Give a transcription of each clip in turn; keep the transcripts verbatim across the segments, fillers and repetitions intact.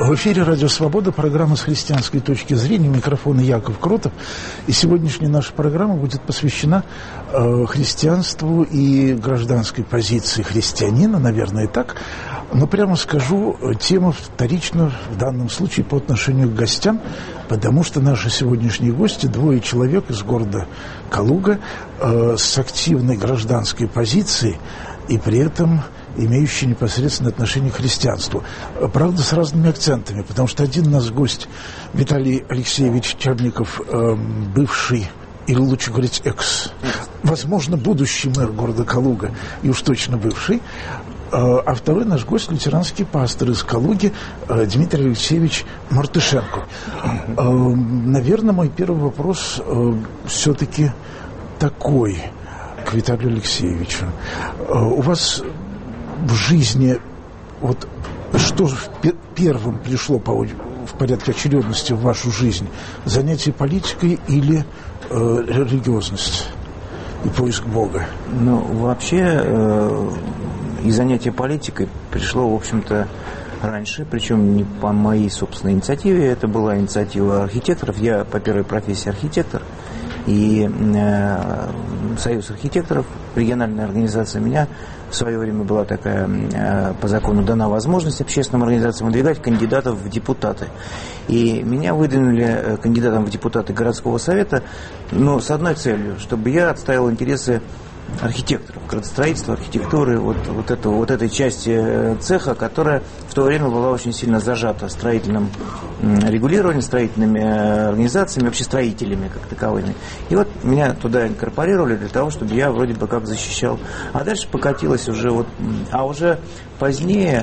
В эфире «Радио Свобода», программа «С христианской точки зрения». Микрофон Яков Кротов. И сегодняшняя наша программа будет посвящена э, христианству и гражданской позиции христианина, наверное, и так. Но прямо скажу, тема вторична в данном случае по отношению к гостям, потому что наши сегодняшние гости, двое человек из города Калуга, э, с активной гражданской позицией и при этом имеющие непосредственное отношение к христианству. Правда, с разными акцентами, потому что один у нас гость Виталий Алексеевич Черников, э, бывший, или лучше говорить, экс, возможно, будущий мэр города Калуга, и уж точно бывший. А второй наш гость, лютеранский пастор из Калуги, Дмитрий Алексеевич Мартышенко. Наверное, мой первый вопрос все-таки такой к Виталию Алексеевичу. У вас в жизни, вот что первым пришло по, в порядке очередности в вашу жизнь? Занятие политикой или э, религиозность и поиск Бога? Ну, вообще, э, и занятие политикой пришло, в общем-то, раньше, причем не по моей собственной инициативе, это была инициатива архитекторов. Я по первой профессии архитектор, и э, Союз архитекторов, региональная организация, меня в свое время была такая, э, по закону дана возможность общественным организациям выдвигать кандидатов в депутаты. И меня выдвинули кандидатом в депутаты городского совета, но с одной целью, чтобы я отстаивал интересы архитекторов, градостроительства, архитектуры, вот, вот, это, вот этой части цеха, которая в то время была очень сильно зажата строительным регулированием, строительными организациями, вообще строителями как таковыми. И вот меня туда инкорпорировали для того, чтобы я вроде бы как защищал. А дальше покатилось уже вот, а уже позднее,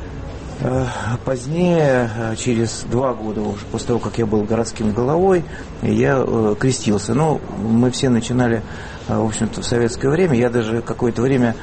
Позднее, через два года, уже после того, как я был городским головой, я крестился. Ну, мы все начинали, в общем-то, в советское время. Я даже какое-то время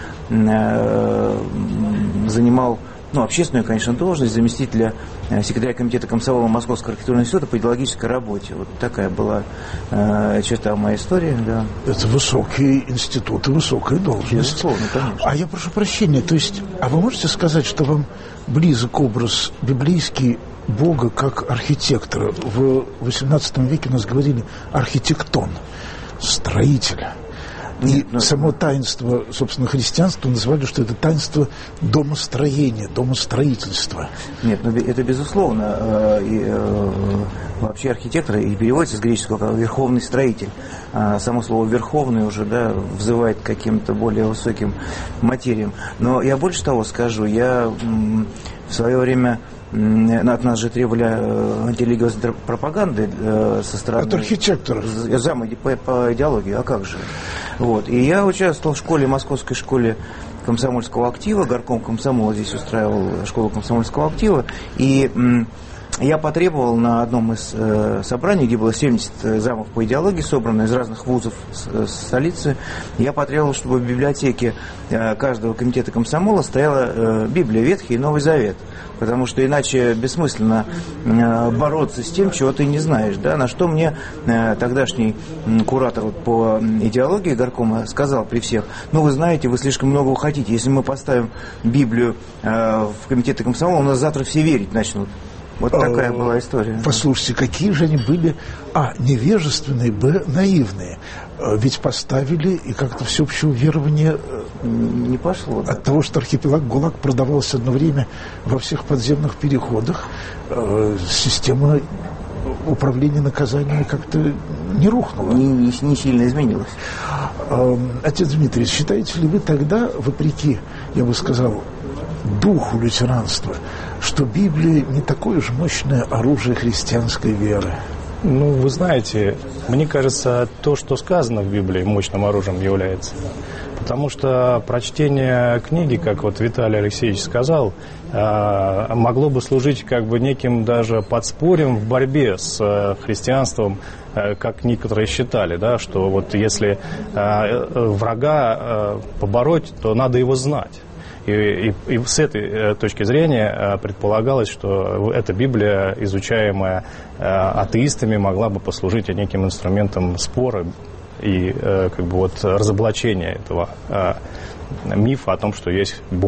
занимал, ну, общественную, конечно, должность заместителя секретаря комитета комсомола Московского архитектурного института по идеологической работе. Вот такая была э, черта моей истории, да. Это высокий институт и высокая должность. Безусловно, конечно. А я прошу прощения, то есть, а вы можете сказать, что вам близок образ библейский Бога как архитектора? В восемнадцатом веке у нас говорили архитектон, строитель. И ну, само таинство, собственно, христианства называли, что это таинство домостроения, домостроительства. Нет, ну это безусловно. Э, и, э, вообще архитектор и переводится с греческого как верховный строитель. А само слово верховный уже, да, взывает к каким-то более высоким материям. Но я больше того скажу, я м, в свое время... От нас же требовали антирелигиозной пропаганды э, со стороны... От архитекторов. Зама по, по идеологии, а как же? Вот. И я участвовал в школе, московской школе комсомольского актива, горком комсомола здесь устраивал школу комсомольского актива, и м, я потребовал на одном из э, собраний, где было семьдесят замов по идеологии, собрано из разных вузов с, с столицы, я потребовал, чтобы в библиотеке э, каждого комитета комсомола стояла э, Библия, Ветхий и Новый Завет. Потому что иначе бессмысленно э, бороться с тем, чего ты не знаешь. Да? На что мне э, тогдашний э, куратор вот, по идеологии горкома сказал при всех: ну вы знаете, вы слишком много хотите. Если мы поставим Библию э, в комитеты комсомола, у нас завтра все верить начнут. Вот такая была история. Послушайте, какие же они были, а, невежественные, б, наивные. Ведь поставили, и как-то всеобщее уверование не пошло. Да. От того, что архипелаг ГУЛАГ продавался одно время во всех подземных переходах, система управления наказаниями как-то не рухнула. Не, не, не сильно изменилась. Отец Дмитрий, считаете ли вы тогда, вопреки, я бы сказал, духу лютеранства, что Библия не такое уж мощное оружие христианской веры? Ну, вы знаете, мне кажется, то, что сказано в Библии, мощным оружием является. Потому что прочтение книги, как вот Виталий Алексеевич сказал, могло бы служить как бы неким даже подспорьем в борьбе с христианством, как некоторые считали, да, что вот если врага побороть, то надо его знать. И, и, и с этой точки зрения предполагалось, что эта Библия, изучаемая атеистами, могла бы послужить неким инструментом спора и как бы вот разоблачения этого мифа о том, что есть Бог.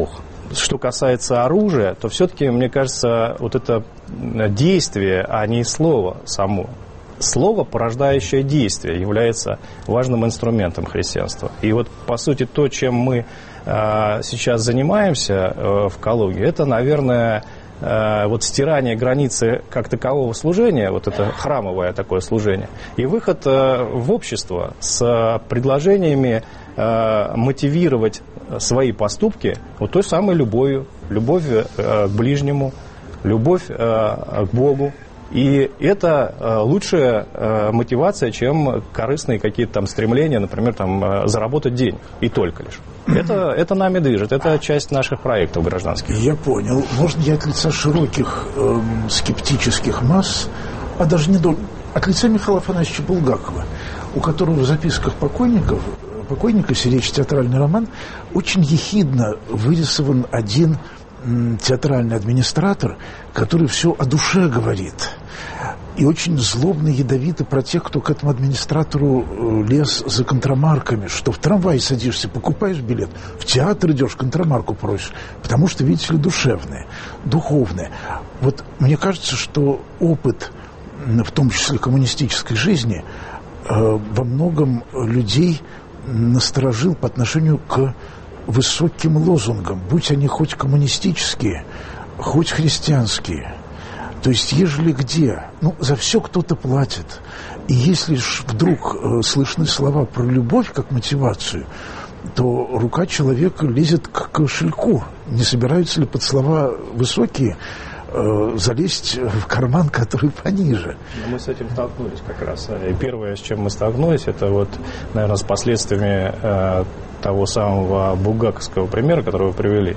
что касается оружия, то все-таки, мне кажется, вот это действие, а не слово само. Слово, порождающее действие, является важным инструментом христианства. И вот, по сути, то, чем мы э, сейчас занимаемся э, в Калуге, это, наверное, э, вот стирание границы как такового служения, вот это храмовое такое служение, и выход э, в общество с предложениями э, мотивировать свои поступки вот той самой любовью, любовь э, к ближнему, любовь э, к Богу. И это э, лучшая э, мотивация, чем корыстные какие-то там стремления, например, там, э, заработать денег, и только лишь. Это, это нами движет, это часть наших проектов гражданских. Я понял. Можно я от лица широких э, скептических масс, а даже не до... от лица Михаила Афанасьевича Булгакова, у которого в записках покойников, покойника, если речь театральный роман, очень ехидно вырисован один театральный администратор, который все о душе говорит. И очень злобно, ядовито про тех, кто к этому администратору лез за контрамарками, что в трамвай садишься, покупаешь билет, в театр идешь, контрамарку просишь, потому что, видите ли, душевное, духовное. Вот мне кажется, что опыт, в том числе коммунистической жизни, во многом людей насторожил по отношению к высоким лозунгам, будь они хоть коммунистические, хоть христианские. То есть, ежели где, ну, за все кто-то платит. И если ж вдруг э, слышны слова про любовь как мотивацию, то рука человека лезет к кошельку. Не собираются ли под слова высокие э, залезть в карман, который пониже? Мы с этим столкнулись как раз. И первое, с чем мы столкнулись, это вот, наверное, с последствиями э, того самого булгаковского примера, который вы привели.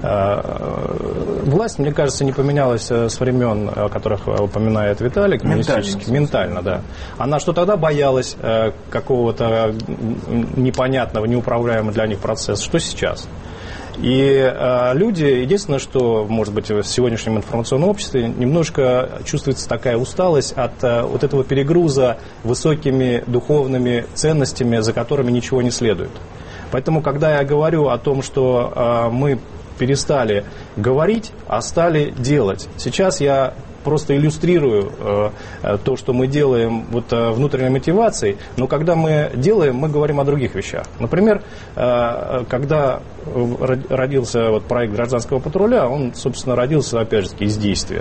Власть, мне кажется, не поменялась с времен, о которых упоминает Виталий, коммунистически. Ментально, да. Она что тогда боялась какого-то непонятного, неуправляемого для них процесса, что сейчас. И э, люди, единственное, что, может быть, в сегодняшнем информационном обществе немножко чувствуется такая усталость от э, вот этого перегруза высокими духовными ценностями, за которыми ничего не следует. Поэтому, когда я говорю о том, что э, мы перестали говорить, а стали делать, сейчас я просто иллюстрирую э, то, что мы делаем вот, э, внутренней мотивацией, но когда мы делаем, мы говорим о других вещах. Например, э, когда родился вот, проект гражданского патруля, он, собственно, родился, опять же, из действия.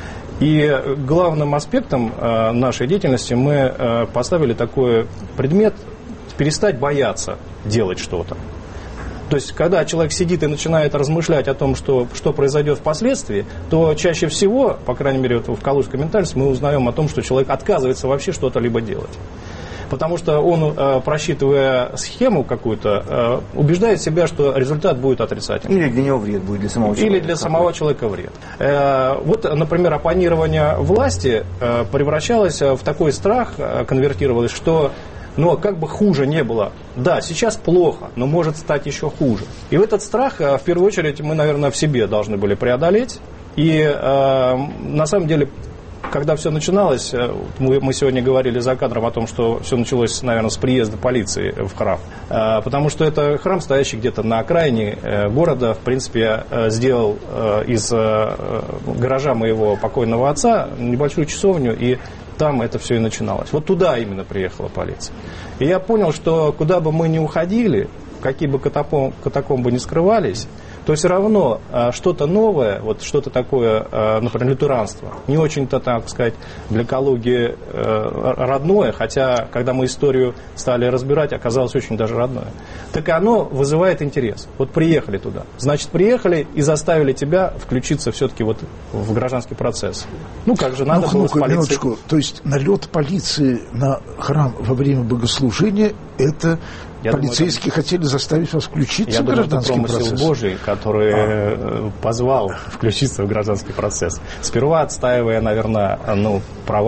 И главным аспектом э, нашей деятельности мы э, поставили такой предмет перестать бояться делать что-то. То есть, когда человек сидит и начинает размышлять о том, что, что произойдет впоследствии, то чаще всего, по крайней мере, вот в калужской ментальности, мы узнаем о том, что человек отказывается вообще что-то либо делать. Потому что он, просчитывая схему какую-то, убеждает себя, что результат будет отрицательным. Или для него вред будет, для самого человека. Или для самого человека вред. Вот, например, оппонирование власти превращалось в такой страх, конвертировалось, что... Но как бы хуже не было, да, сейчас плохо, но может стать еще хуже. И этот страх, в первую очередь, мы, наверное, в себе должны были преодолеть. И э, на самом деле, когда все начиналось, мы, мы сегодня говорили за кадром о том, что все началось, наверное, с приезда полиции в храм. Э, потому что это храм, стоящий где-то на окраине э, города. В принципе, я э, сделал э, из э, гаража моего покойного отца небольшую часовню, и там это все и начиналось. Вот туда именно приехала полиция. И я понял, что куда бы мы ни уходили, какие бы катакомбы, катакомбы ни скрывались, то все равно а, что-то новое, вот что-то такое, а, например, лютеранство, не очень-то, так сказать, для Калуги а, родное, хотя, когда мы историю стали разбирать, оказалось очень даже родное. Так оно вызывает интерес. Вот приехали туда. Значит, приехали и заставили тебя включиться все-таки вот в гражданский процесс. Ну, как же надо ну, было с полицией. Минуточку. То есть налет полиции на храм во время богослужения, это... Я Полицейские думаю, хотели заставить вас включиться я в гражданский думаю, это процесс? промысел Божий, который а. позвал включиться в гражданский процесс. Сперва отстаивая, наверное, ну, права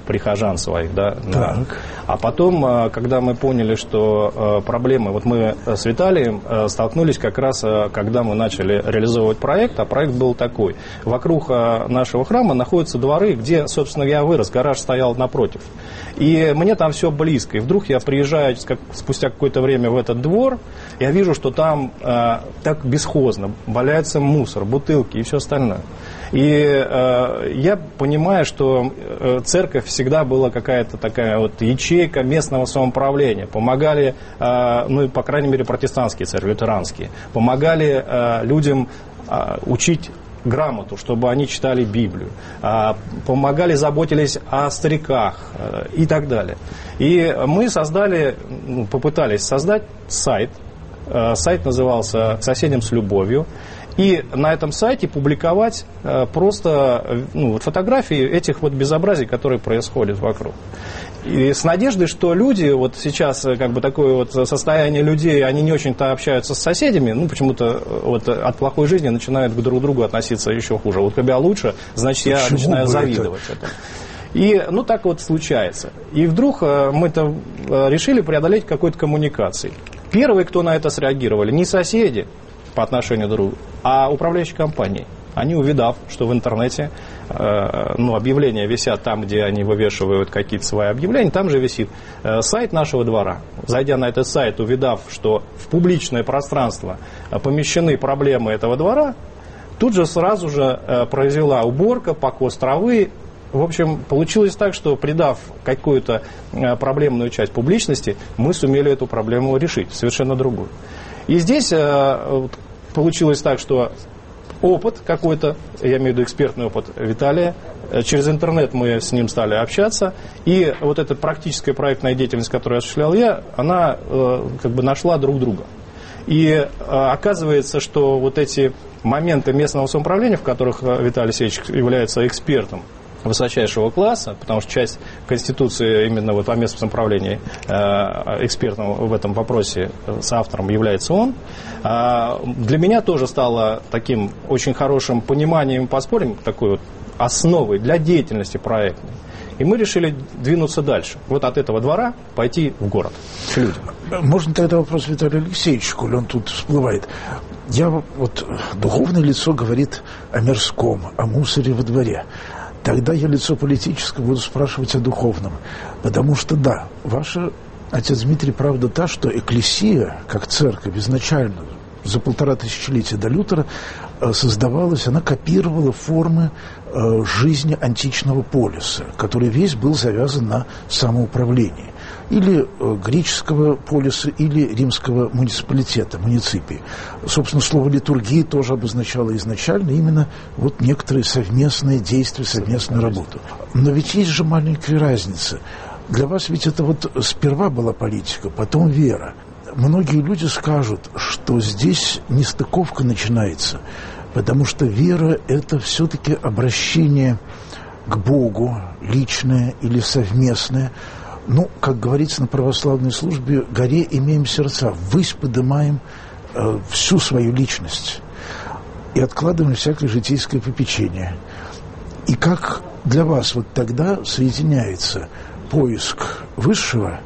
прихожан своих, да. да. А потом, когда мы поняли, что проблемы, вот мы с Виталием столкнулись как раз, когда мы начали реализовывать проект, а проект был такой. Вокруг нашего храма находятся дворы, где, собственно, я вырос, гараж стоял напротив. И мне там все близко. И вдруг я приезжаю спустя какое-то время в этот двор, я вижу, что там э, так бесхозно валяется мусор, бутылки и все остальное. И э, я понимаю, что э, церковь всегда была какая-то такая вот ячейка местного самоуправления. Помогали, э, ну, по крайней мере, протестантские церкви, лютеранские, помогали э, людям э, учить грамоту, чтобы они читали Библию, помогали, заботились о стариках и так далее. И мы создали, попытались создать сайт. Сайт назывался «К соседям с любовью». И на этом сайте публиковать просто ну, фотографии этих вот безобразий, которые происходят вокруг. И с надеждой, что люди, вот сейчас как бы такое вот состояние людей, они не очень-то общаются с соседями, ну почему-то вот от плохой жизни начинают друг к другу относиться еще хуже. Вот когда лучше, значит, я Почему начинаю завидовать это? И, ну, так вот случается. И вдруг мы-то решили преодолеть какой-то коммуникацией. Первые, кто на это среагировали, не соседи по отношению друг к другу, а управляющие компании. Они, увидав, что в интернете э, ну, объявления висят там, где они вывешивают какие-то свои объявления, там же висит э, сайт нашего двора. Зайдя на этот сайт, увидав, что в публичное пространство помещены проблемы этого двора, тут же сразу же э, произвела уборка, покос травы. В общем, получилось так, что придав какую-то э, проблемную часть публичности, мы сумели эту проблему решить, совершенно другую. И здесь э, получилось так, что опыт какой-то, я имею в виду экспертный опыт Виталия, через интернет мы с ним стали общаться, и вот эта практическая проектная деятельность, которую осуществлял я, она э, как бы нашла друг друга. И э, оказывается, что вот эти моменты местного самоуправления, в которых Виталий Алексеевич является экспертом высочайшего класса, потому что часть Конституции именно вот о местном самоуправлении э, экспертом в этом вопросе с автором является он, э, для меня тоже стало таким очень хорошим пониманием, подспорьем, такой вот основой для деятельности проектной. И мы решили двинуться дальше. Вот от этого двора пойти в город, к людям. Можно тогда вопрос Виталию Алексеевичу, коль он тут всплывает. Я вот, духовное лицо говорит о мирском, о мусоре во дворе. Тогда я, лицо политическое, буду спрашивать о духовном. Потому что, да, ваша, отец Дмитрий, правда та, что экклесия, как церковь, изначально, за полтора тысячелетия до Лютера, создавалась, она копировала формы жизни античного полиса, который весь был завязан на самоуправлении. Или греческого полиса, или римского муниципалитета, муниципии. Собственно, слово «литургия» тоже обозначало изначально именно вот некоторые совместные действия, совместную работу. Но ведь есть же маленькая разница. Для вас ведь это вот сперва была политика, потом вера. Многие люди скажут, что здесь нестыковка начинается, потому что вера – это все-таки обращение к Богу, личное или совместное. Ну, как говорится на православной службе, горе имеем сердца, ввысь подымаем э, всю свою личность и откладываем всякое житейское попечение. И как для вас вот тогда соединяется поиск высшего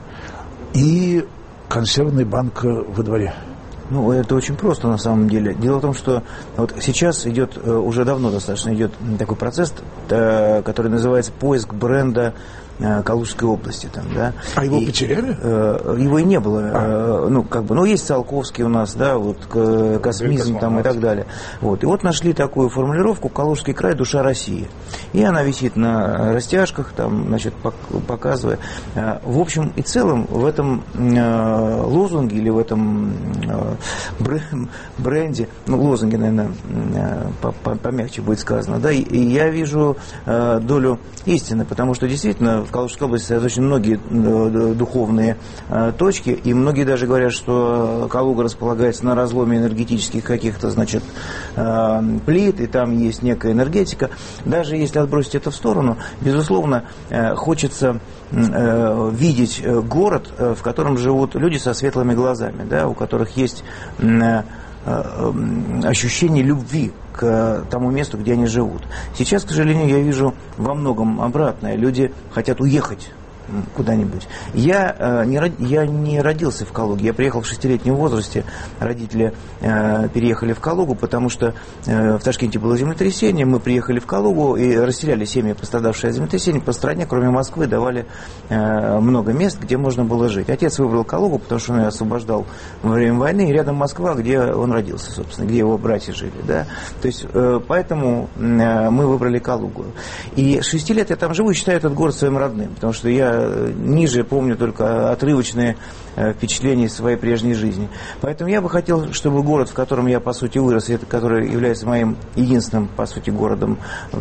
и консервная банка во дворе? Ну, это очень просто на самом деле. Дело в том, что вот сейчас идет, уже давно достаточно идет такой процесс, который называется поиск бренда Калужской области. Там, да. А его и, потеряли? Э, его и не было. А. Э, ну, как бы, ну, есть Циолковский у нас, да, вот, космизм там и так далее. Вот. И вот нашли такую формулировку «Калужский край, душа России». И она висит на растяжках, там, значит, показывая. В общем и целом, в этом э, лозунге или в этом э, бренде, ну, лозунге, наверное, э, помягче будет сказано, да, и, и я вижу э, долю истины, потому что действительно в Калужской области очень многие духовные э, точки, и многие даже говорят, что Калуга располагается на разломе энергетических каких-то, значит, э, плит, и там есть некая энергетика. Даже если отбросить это в сторону, безусловно, э, хочется э, видеть город, э, в котором живут люди со светлыми глазами, да, у которых есть э, ощущение любви к к тому месту, где они живут. Сейчас, к сожалению, я вижу во многом обратное. Люди хотят уехать куда-нибудь. Я, э, не, я не родился в Калуге. Я приехал в шестилетнем возрасте. Родители э, переехали в Калугу, потому что э, в Ташкенте было землетрясение. Мы приехали в Калугу и расселяли семьи, пострадавшие от землетрясения. По стране, кроме Москвы, давали э, много мест, где можно было жить. Отец выбрал Калугу, потому что он ее освобождал во время войны. И рядом Москва, где он родился, собственно, где его братья жили. Да? То есть, э, поэтому э, мы выбрали Калугу. И с шести лет я там живу и считаю этот город своим родным, потому что я ниже помню только отрывочные впечатления своей прежней жизни. Поэтому я бы хотел, чтобы город, в котором я, по сути, вырос, это, который является моим единственным, по сути, городом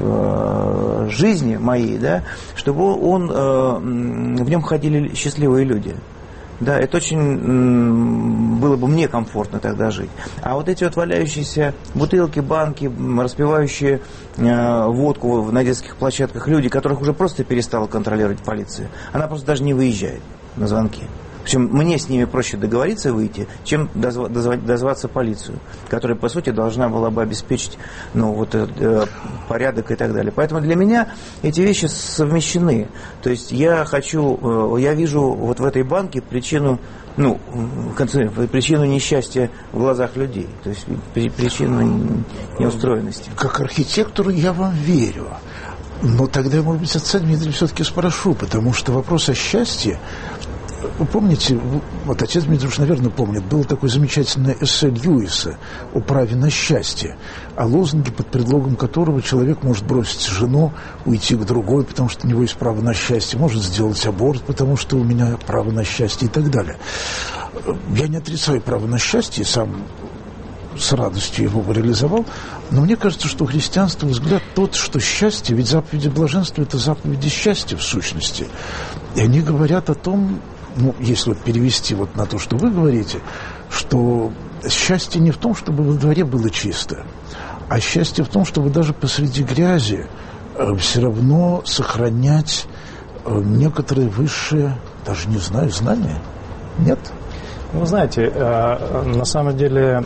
э, жизни моей, да, чтобы он, э, в нем ходили счастливые люди. Да, это очень было бы мне комфортно тогда жить. А вот эти вот валяющиеся бутылки, банки, распивающие э, водку на детских площадках люди, которых уже просто перестала контролировать полиция, она просто даже не выезжает на звонки. Причем мне с ними проще договориться выйти, чем дозва- дозва- дозваться полицию, которая, по сути, должна была бы обеспечить ну, вот, э, порядок и так далее. Поэтому для меня эти вещи совмещены. То есть я хочу, э, я вижу вот в этой банке причину, ну, причину несчастья в глазах людей, то есть причину неустроенности. Как архитектору я вам верю. Но тогда я, может быть, отца Дмитрия все-таки спрошу, потому что вопрос о счастье. Вы помните, вот отец Дмитрий уж, наверное, помнит, было такое замечательное эссе Льюиса о праве на счастье, о лозунге, под предлогом которого человек может бросить жену, уйти к другой, потому что у него есть право на счастье, может сделать аборт, потому что у меня право на счастье и так далее. Я не отрицаю право на счастье, сам с радостью его реализовал, но мне кажется, что у христианства взгляд тот, что счастье, ведь заповеди блаженства – это заповеди счастья в сущности. И они говорят о том, ну, если вот перевести вот на то, что вы говорите, что счастье не в том, чтобы во дворе было чисто, а счастье в том, чтобы даже посреди грязи э, все равно сохранять э, некоторые высшие, даже не знаю, знания. Нет? Вы знаете, э, на самом деле,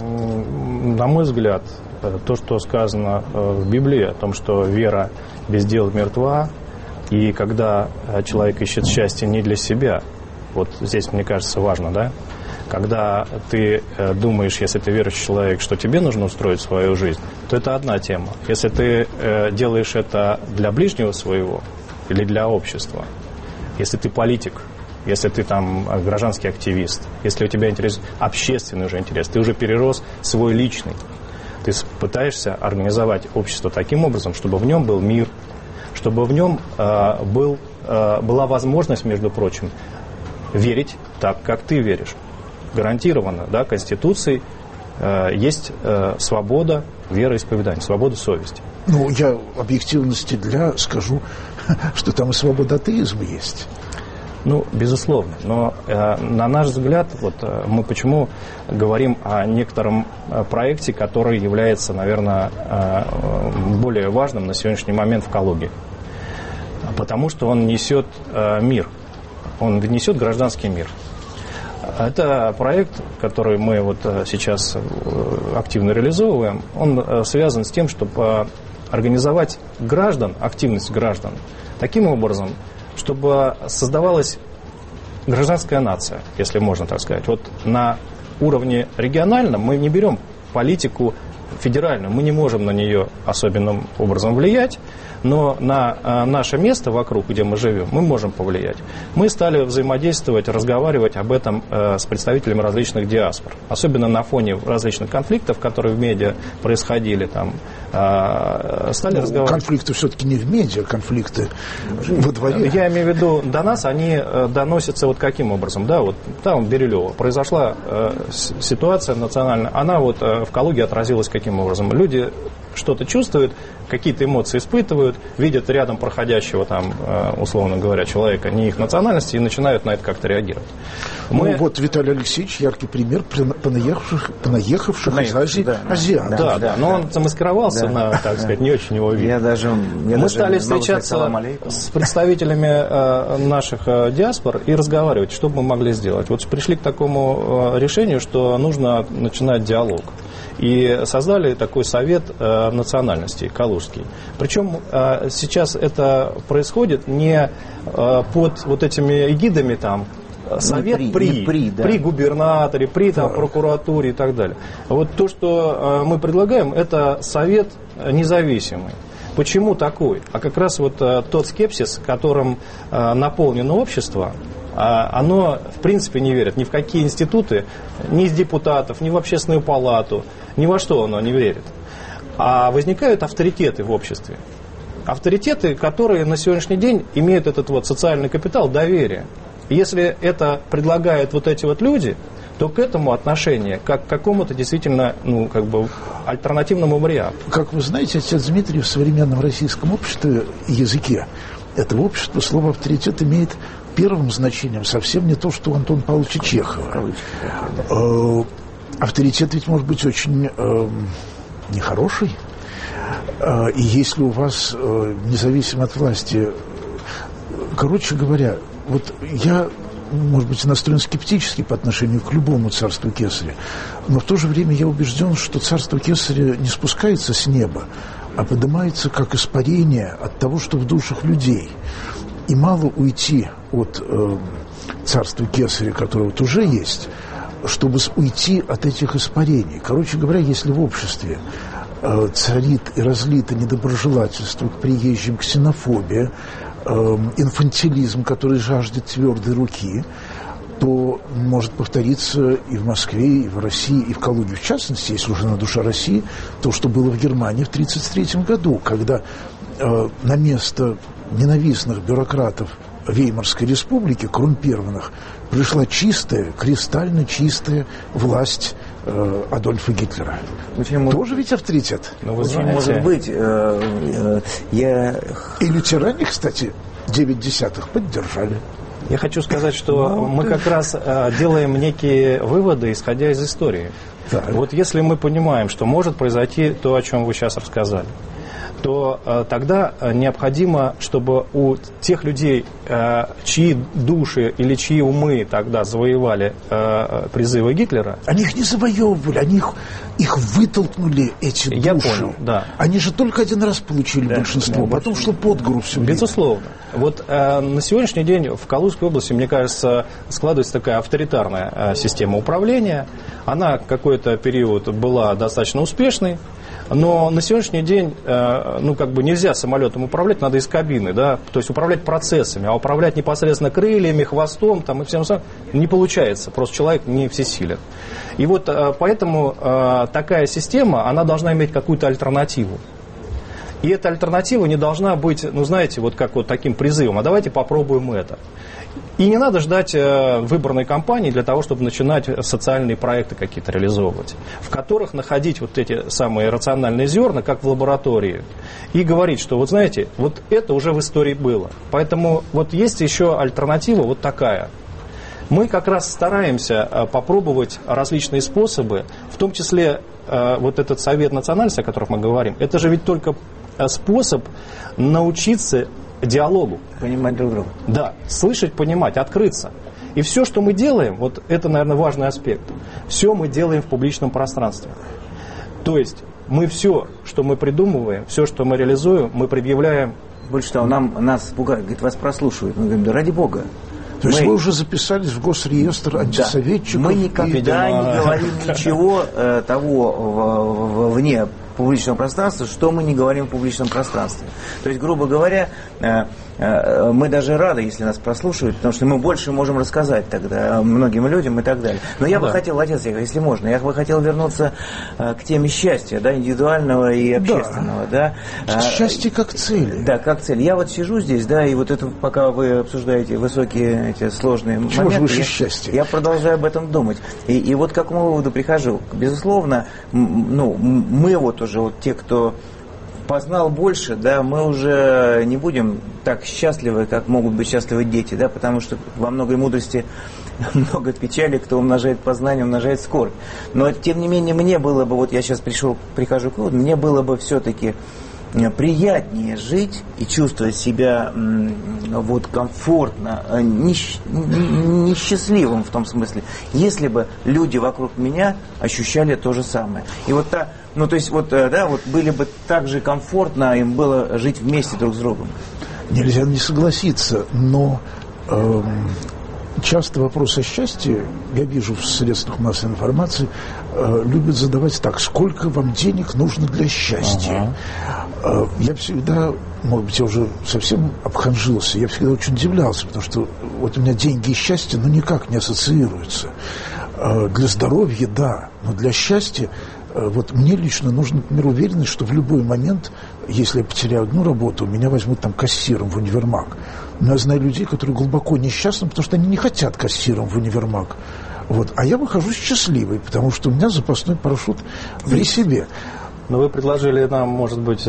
на мой взгляд, то, что сказано в Библии о том, что вера без дел мертва, и когда человек ищет счастье не для себя, вот здесь, мне кажется, важно, да, когда ты думаешь, если ты верующий человек, что тебе нужно устроить свою жизнь, то это одна тема. Если ты делаешь это для ближнего своего или для общества, если ты политик, если ты там гражданский активист, если у тебя интерес, общественный уже интерес, ты уже перерос свой личный. Ты пытаешься организовать общество таким образом, чтобы в нем был мир, чтобы в нем э, был, э, была возможность, между прочим, верить так, как ты веришь. Гарантированно, да, Конституцией э, есть э, свобода вероисповедания, свобода совести. Ну, я объективности для скажу, что там и свобода атеизма есть. Ну, безусловно. Но э, на наш взгляд, вот э, мы почему говорим о некотором э, проекте, который является, наверное, э, более важным на сегодняшний момент в Калуге. Потому что он несет э, мир. Он несет гражданский мир. Это проект, который мы вот сейчас активно реализовываем, он связан с тем, чтобы организовать граждан, активность граждан, таким образом, чтобы создавалась гражданская нация, если можно так сказать. Вот на уровне региональном мы не берем политику федеральную, мы не можем на нее особенным образом влиять, но на а, наше место вокруг, где мы живем, мы можем повлиять. Мы стали взаимодействовать, разговаривать об этом э, с представителями различных диаспор. Особенно на фоне различных конфликтов, которые в медиа происходили, там, э, стали ну, разговаривать. Конфликты все-таки не в медиа, конфликты во дворе. Я имею в виду, до нас они э, доносятся вот каким образом. Да, вот там, в Бирюлево, произошла э, ситуация национальная, она вот э, в Калуге отразилась каким образом. Люди что-то чувствуют, какие-то эмоции испытывают, видят рядом проходящего там, условно говоря, человека не их национальности и начинают на это как-то реагировать. Мы... Ну вот Виталий Алексеевич яркий пример понаехавших, понаехавших из Азии да, азиат. Да, да, да, но он замаскировался, да, на, так сказать, не очень его видно. Я даже, я Мы даже стали встречаться с представителями э, наших э, диаспор и разговаривать, что бы мы могли сделать. Вот пришли к такому э, решению, что нужно начинать диалог. И создали такой совет э, национальностей, калужский. Причем э, сейчас это происходит не э, под вот этими эгидами там, совет не при, при, не при, да. при губернаторе, при там, да. прокуратуре и так далее. Вот то, что э, мы предлагаем, это совет независимый. Почему такой? А как раз вот э, тот скепсис, которым э, наполнено общество, э, оно в принципе не верит ни в какие институты, ни из депутатов, ни в общественную палату, ни во что оно не верит. А возникают авторитеты в обществе. Авторитеты, которые на сегодняшний день имеют этот вот социальный капитал доверия. Если это предлагают вот эти вот люди, то к этому отношение, как к какому-то действительно, ну, как бы, альтернативному варианту. Как вы знаете, отец Дмитрий, в современном российском обществе и языке этого общества слово «авторитет» имеет первым значением совсем не то, что у Антона Павловича Чехова. Э, авторитет ведь может быть очень э, нехороший. Э, и если у вас, э, независимо от власти, короче говоря, вот я, может быть, настроен скептически по отношению к любому царству Кесаря, но в то же время я убежден, что царство Кесаря не спускается с неба, а поднимается как испарение от того, что в душах людей. И мало уйти от э, царства Кесаря, которое вот уже есть, чтобы уйти от этих испарений. Короче говоря, если в обществе э, царит и разлито недоброжелательство к приезжим, ксенофобия, инфантилизм, который жаждет твердой руки, то может повториться и в Москве, и в России, и в Калуге. В частности, если уже на душа России, то, что было в Германии в тысяча девятьсот тридцать третьем году, когда э, на место ненавистных бюрократов Веймарской республики, коррумпированных, пришла чистая, кристально чистая власть э, Адольфа Гитлера. Очень Тоже ведь авторитет. Ну, очень может быть. Э, э, я... И лютеране, кстати, девять десятых поддержали. Я хочу сказать, что ну, мы ты... как раз э, делаем некие выводы, исходя из истории. Так. Вот если мы понимаем, что может произойти то, о чем вы сейчас рассказали, то э, тогда необходимо, чтобы у тех людей, э, чьи души или чьи умы тогда завоевали э, призывы Гитлера... Они их не завоевывали, они их, их вытолкнули, эти души. Я понял, да. Они же только один раз получили да, большинство, да, потом шло под гору все время. Безусловно. Вот э, на сегодняшний день в Калужской области, мне кажется, складывается такая авторитарная э, система управления. Она какой-то период была достаточно успешной. Но на сегодняшний день, э, ну, как бы нельзя самолетом управлять, надо из кабины, да, то есть управлять процессами, а управлять непосредственно крыльями, хвостом, там, и всем остальным не получается, просто человек не всесилен. И вот э, поэтому э, такая система, она должна иметь какую-то альтернативу. И эта альтернатива не должна быть, ну, знаете, вот как вот таким призывом, а давайте попробуем это. И не надо ждать э, выборной кампании для того, чтобы начинать социальные проекты какие-то реализовывать, в которых находить вот эти самые рациональные зерна, как в лаборатории, и говорить, что вот знаете, вот это уже в истории было. Поэтому вот есть еще альтернатива вот такая. Мы как раз стараемся э, попробовать различные способы, в том числе э, вот этот совет национальности, о котором мы говорим, это же ведь только способ научиться диалогу. Понимать друг друга. Да, слышать, понимать, открыться. И все, что мы делаем, вот это, наверное, важный аспект, все мы делаем в публичном пространстве. То есть мы все, что мы придумываем, все, что мы реализуем, мы предъявляем... Больше того, нам, нас пугают, говорит, вас прослушивают. Мы говорим, да ради Бога. То есть мы... вы уже записались в госреестр антисоветчиков? Да. Мы никогда и... не говорим ничего э, того в, в, вне публичного пространства, что мы не говорим в публичном пространстве. То есть, грубо говоря, э, э, мы даже рады, если нас прослушивают, потому что мы больше можем рассказать тогда многим людям и так далее. Но я да. бы хотел, отец, если можно, я бы хотел вернуться э, к теме счастья, да, индивидуального и общественного. Да. Да. Счастье как цель. Да, как цель. Я вот сижу здесь, да, и вот это, пока вы обсуждаете высокие, эти сложные Чего моменты, же выше я, счастья? я продолжаю об этом думать. И, и вот к какому выводу прихожу. Безусловно, ну, мы вот уже вот те, кто познал больше, да, мы уже не будем так счастливы, как могут быть счастливы дети, да, потому что во многой мудрости много печали, кто умножает познание, умножает скорбь. Но, тем не менее, мне было бы, вот я сейчас пришел, прихожу к выводу, мне было бы все-таки приятнее жить и чувствовать себя вот комфортно, несчастливым в том смысле, если бы люди вокруг меня ощущали то же самое. И вот та, ну то есть вот, да, вот были бы так же комфортно им было жить вместе друг с другом. Нельзя не согласиться, но эм, часто вопрос о счастье, я вижу в средствах массовой информации, э, любят задавать так: сколько вам денег нужно для счастья? Ага. Э, я всегда, может быть, я уже совсем обханжился, я всегда очень удивлялся, потому что вот у меня деньги и счастье, ну, никак не ассоциируются. Э, для здоровья, да, но для счастья, э, вот мне лично нужна, например, уверенность, что в любой момент, если я потеряю одну работу, меня возьмут там кассиром в универмаг. Но я знаю людей, которые глубоко несчастны, потому что они не хотят кассиром в универмаг. Вот. А я выхожу счастливый, потому что у меня запасной парашют при себе. Но вы предложили нам, может быть,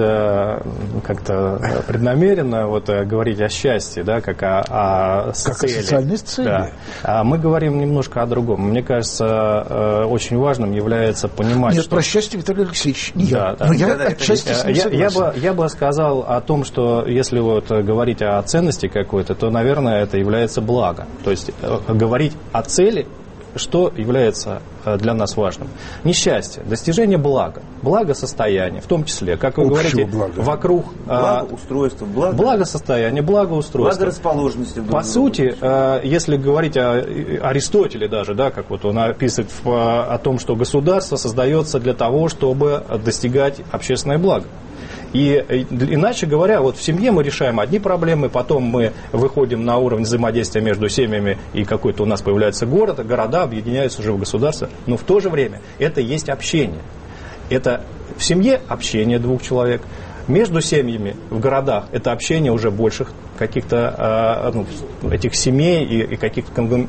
как-то преднамеренно вот, говорить о счастье, да, как о, о как цели. О социальной цели. Да. А мы говорим немножко о другом. Мне кажется, очень важным является понимать, Нет, что... про счастье, Виталий Алексеевич, не да, я. Да, Но да, я да, отчасти это, с ним я, согласен. я, бы, я бы сказал о том, что если вот говорить о ценности какой-то, то, наверное, это является благо. То есть говорить о цели, что является для нас важным. Несчастье, достижение блага, благосостояние, в том числе, как вы Общего говорите, блага. вокруг... Благоустройство, благо... Благосостояние, благоустройство. Благорасположенности. По сути, если говорить о Аристотеле даже, да, как вот он описывает в, о том, что государство создается для того, чтобы достигать общественное благо. И иначе говоря, вот в семье мы решаем одни проблемы, потом мы выходим на уровень взаимодействия между семьями, и какой-то у нас появляется город, города объединяются уже в государство. Но в то же время это есть общение. Это в семье общение двух человек, между семьями в городах это общение уже больших каких-то ну, этих семей и, и каких-то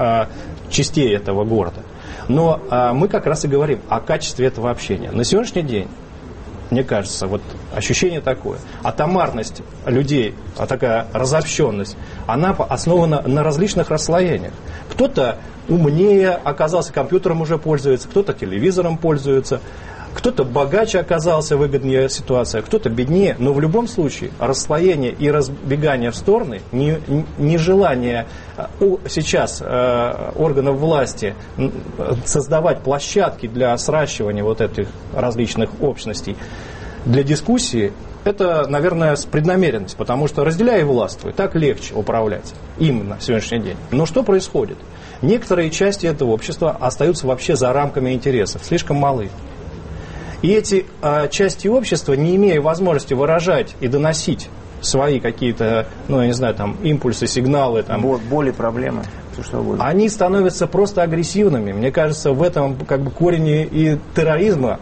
частей этого города. Но мы как раз и говорим о качестве этого общения. На сегодняшний день, мне кажется, вот ощущение такое. Атомарность людей, а такая разобщенность, она основана на различных расслоениях. Кто-то умнее оказался, компьютером уже пользуется, кто-то телевизором пользуется, кто-то богаче оказался, выгоднее ситуация, кто-то беднее. Но в любом случае расслоение и разбегание в стороны, нежелание сейчас органов власти создавать площадки для сращивания вот этих различных общностей для дискуссии, это, наверное, преднамеренность, потому что разделяя и властвуя, так легче управлять им на сегодняшний день. Но что происходит? Некоторые части этого общества остаются вообще за рамками интересов, слишком малы. И эти а, части общества, не имея возможности выражать и доносить свои какие-то, ну, я не знаю, там, импульсы, сигналы, там, боли, проблемы, все что угодно, они становятся просто агрессивными. Мне кажется, в этом как бы корень и терроризма.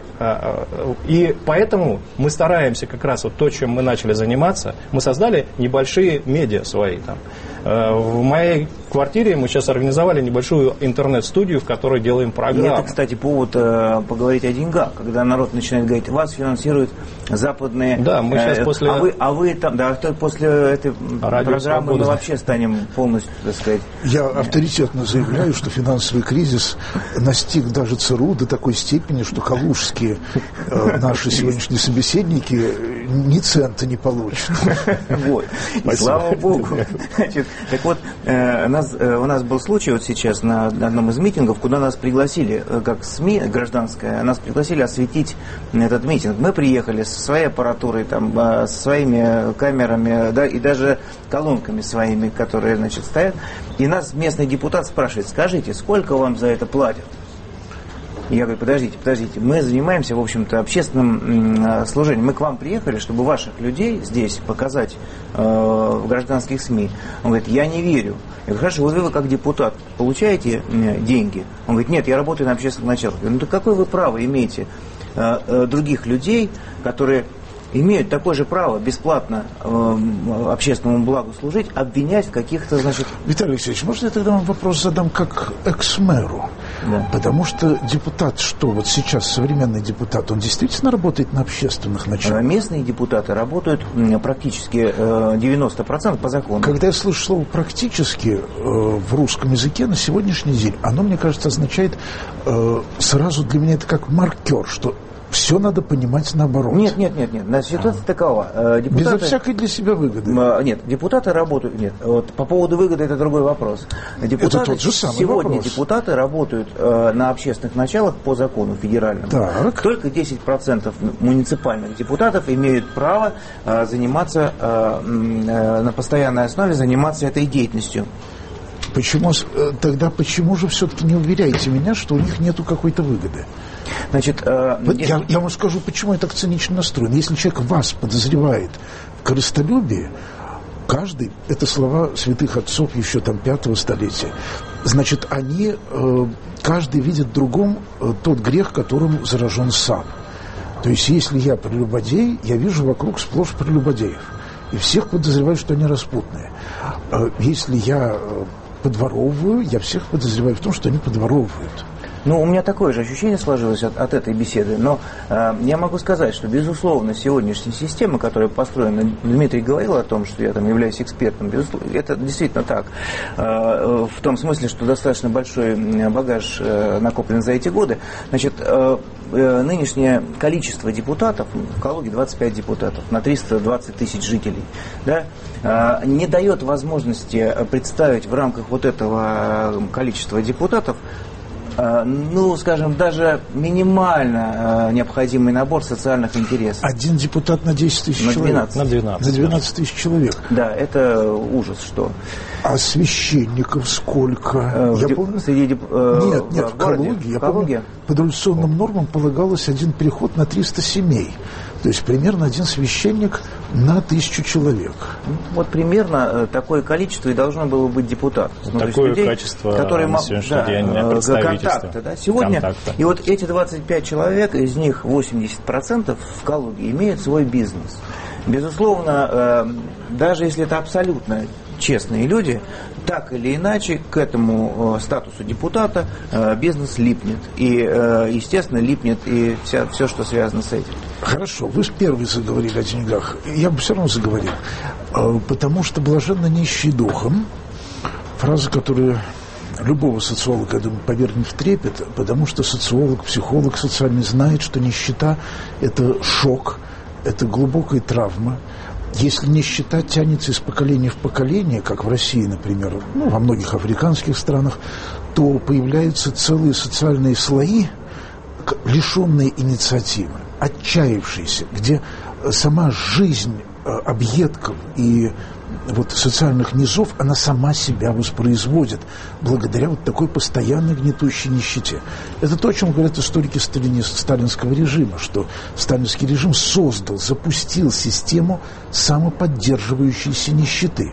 И поэтому мы стараемся как раз вот то, чем мы начали заниматься, мы создали небольшие медиа свои там. В моей квартире мы сейчас организовали небольшую интернет-студию, в которой делаем программы. И это, кстати, повод э, поговорить о деньгах, когда народ начинает говорить: вас финансируют западные... Да, мы сейчас э, после... А вы, а вы там, да, после этой Радио программы Свобода. Мы вообще станем полностью, так сказать... Я авторитетно заявляю, что финансовый кризис настиг даже ЦРУ до такой степени, что калужские э, наши сегодняшние собеседники ни цента не получат. Вот. И слава Богу. Значит, так вот, э, нас, э, у нас был случай вот сейчас на, на одном из митингов, куда нас пригласили, э, как СМИ гражданская, нас пригласили осветить этот митинг. Мы приехали со своей аппаратурой, там, э, со своими камерами, да, и даже колонками своими, которые, значит, стоят. И нас местный депутат спрашивает: скажите, сколько вам за это платят? Я говорю: подождите, подождите, мы занимаемся, в общем-то, общественным э, служением. Мы к вам приехали, чтобы ваших людей здесь показать э, в гражданских СМИ. Он говорит: я не верю. Я говорю: хорошо, вы, вы как депутат получаете э, деньги? Он говорит: нет, я работаю на общественных началах. Я говорю: ну так какое вы право имеете э, э, других людей, которые имеют такое же право бесплатно э, общественному благу служить, обвинять в каких-то, значит... Виталий Алексеевич, можно я тогда вам вопрос задам как экс-мэру? Да. Потому что депутат, что вот сейчас современный депутат, он действительно работает на общественных началах? Местные депутаты работают практически девяносто процентов по закону. Когда я слышу слово «практически» в русском языке на сегодняшний день, оно, мне кажется, означает сразу для меня это как маркер, что все надо понимать наоборот. Нет, нет, нет, нет. Значит, ситуация а. такова. Депутаты... Безо всякой для себя выгоды. Нет, депутаты работают... Нет, вот по поводу выгоды это другой вопрос. Депутаты... Это тот же самый Сегодня вопрос. Депутаты работают э, на общественных началах по закону федеральному. Так. Только десять процентов муниципальных депутатов имеют право э, заниматься э, э, на постоянной основе, заниматься этой деятельностью. Почему, тогда почему же все-таки не уверяете меня, что у них нету какой-то выгоды? Значит, э, вот я, я вам скажу, почему я так цинично настроен. Если человек вас подозревает в корыстолюбии, каждый, это слова святых отцов еще там пятого столетия, значит, они, э, каждый видит в другом э, тот грех, которым заражен сам. То есть, если я прелюбодей, я вижу вокруг сплошь прелюбодеев. И всех подозреваю, что они распутные. Э, если я э, подворовываю, я всех подозреваю в том, что они подворовывают. Ну, у меня такое же ощущение сложилось от, от этой беседы, но э, я могу сказать, что, безусловно, сегодняшняя система, которая построена, Дмитрий говорил о том, что я там являюсь экспертом, безусловно, это действительно так, э, в том смысле, что достаточно большой багаж э, накоплен за эти годы. Значит, э, э, нынешнее количество депутатов, в Калуге двадцать пять депутатов на триста двадцать тысяч жителей, да, э, не дает возможности представить в рамках вот этого количества депутатов, ну, скажем, даже минимально э, необходимый набор социальных интересов. Один депутат на десять тысяч на человек? двенадцать. На двенадцать. На двенадцать тысяч человек. Да, это ужас, что. А священников сколько? Э, я в, помню... среди, э, нет, нет, в, в Калуге. Я помню, по дореволюционным нормам полагалось один переход на триста семей. То есть примерно один священник на тысячу человек. Вот примерно такое количество и должно было быть депутатов. Ну, такое людей, качество которые, на сегодняшний да, день представительства. Да. Сегодня, контакта. И вот эти двадцать пять человек, из них восемьдесят процентов в Калуге имеют свой бизнес. Безусловно, даже если это абсолютно честные люди, так или иначе к этому э, статусу депутата э, бизнес липнет. И, э, естественно, липнет и вся, все, что связано с этим. Хорошо, вы первый заговорили о деньгах. Я бы все равно заговорил. Э, потому что блаженно нищий духом, фраза, которая любого социолога, я думаю, повергнет в трепет, потому что социолог, психолог социальный знает, что нищета – это шок, это глубокая травма. Если нищета тянется из поколения в поколение, как в России, например, ну, во многих африканских странах, то появляются целые социальные слои, лишенные инициативы, отчаявшиеся, где сама жизнь объедков и вот социальных низов, она сама себя воспроизводит благодаря вот такой постоянной гнетущей нищете. Это то, о чем говорят историки сталинского режима, что сталинский режим создал, запустил систему самоподдерживающейся нищеты.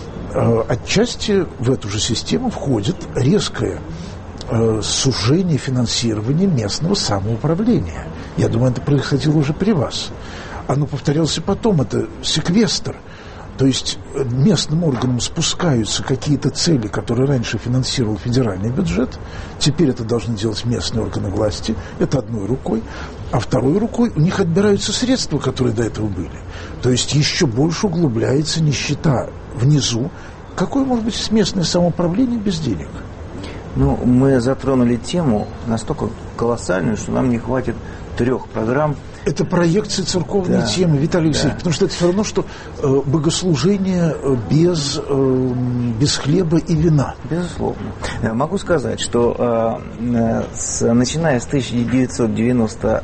Отчасти в эту же систему входит резкое сужение финансирования местного самоуправления. Я думаю, это происходило уже при вас. Оно повторялось и потом, это секвестр. То есть местным органам спускаются какие-то цели, которые раньше финансировал федеральный бюджет, теперь это должны делать местные органы власти, это одной рукой, а второй рукой у них отбираются средства, которые до этого были. То есть еще больше углубляется нищета внизу. Какое может быть местное самоуправление без денег? Ну, мы затронули тему настолько колоссальную, что нам не хватит трех программ. Это проекция церковной да, темы, Виталий Алексеевич, да. Потому что это все равно, что э, богослужение без, э, без хлеба и вина. Безусловно. Могу сказать, что э, с, начиная с тысяча девятьсот девяносто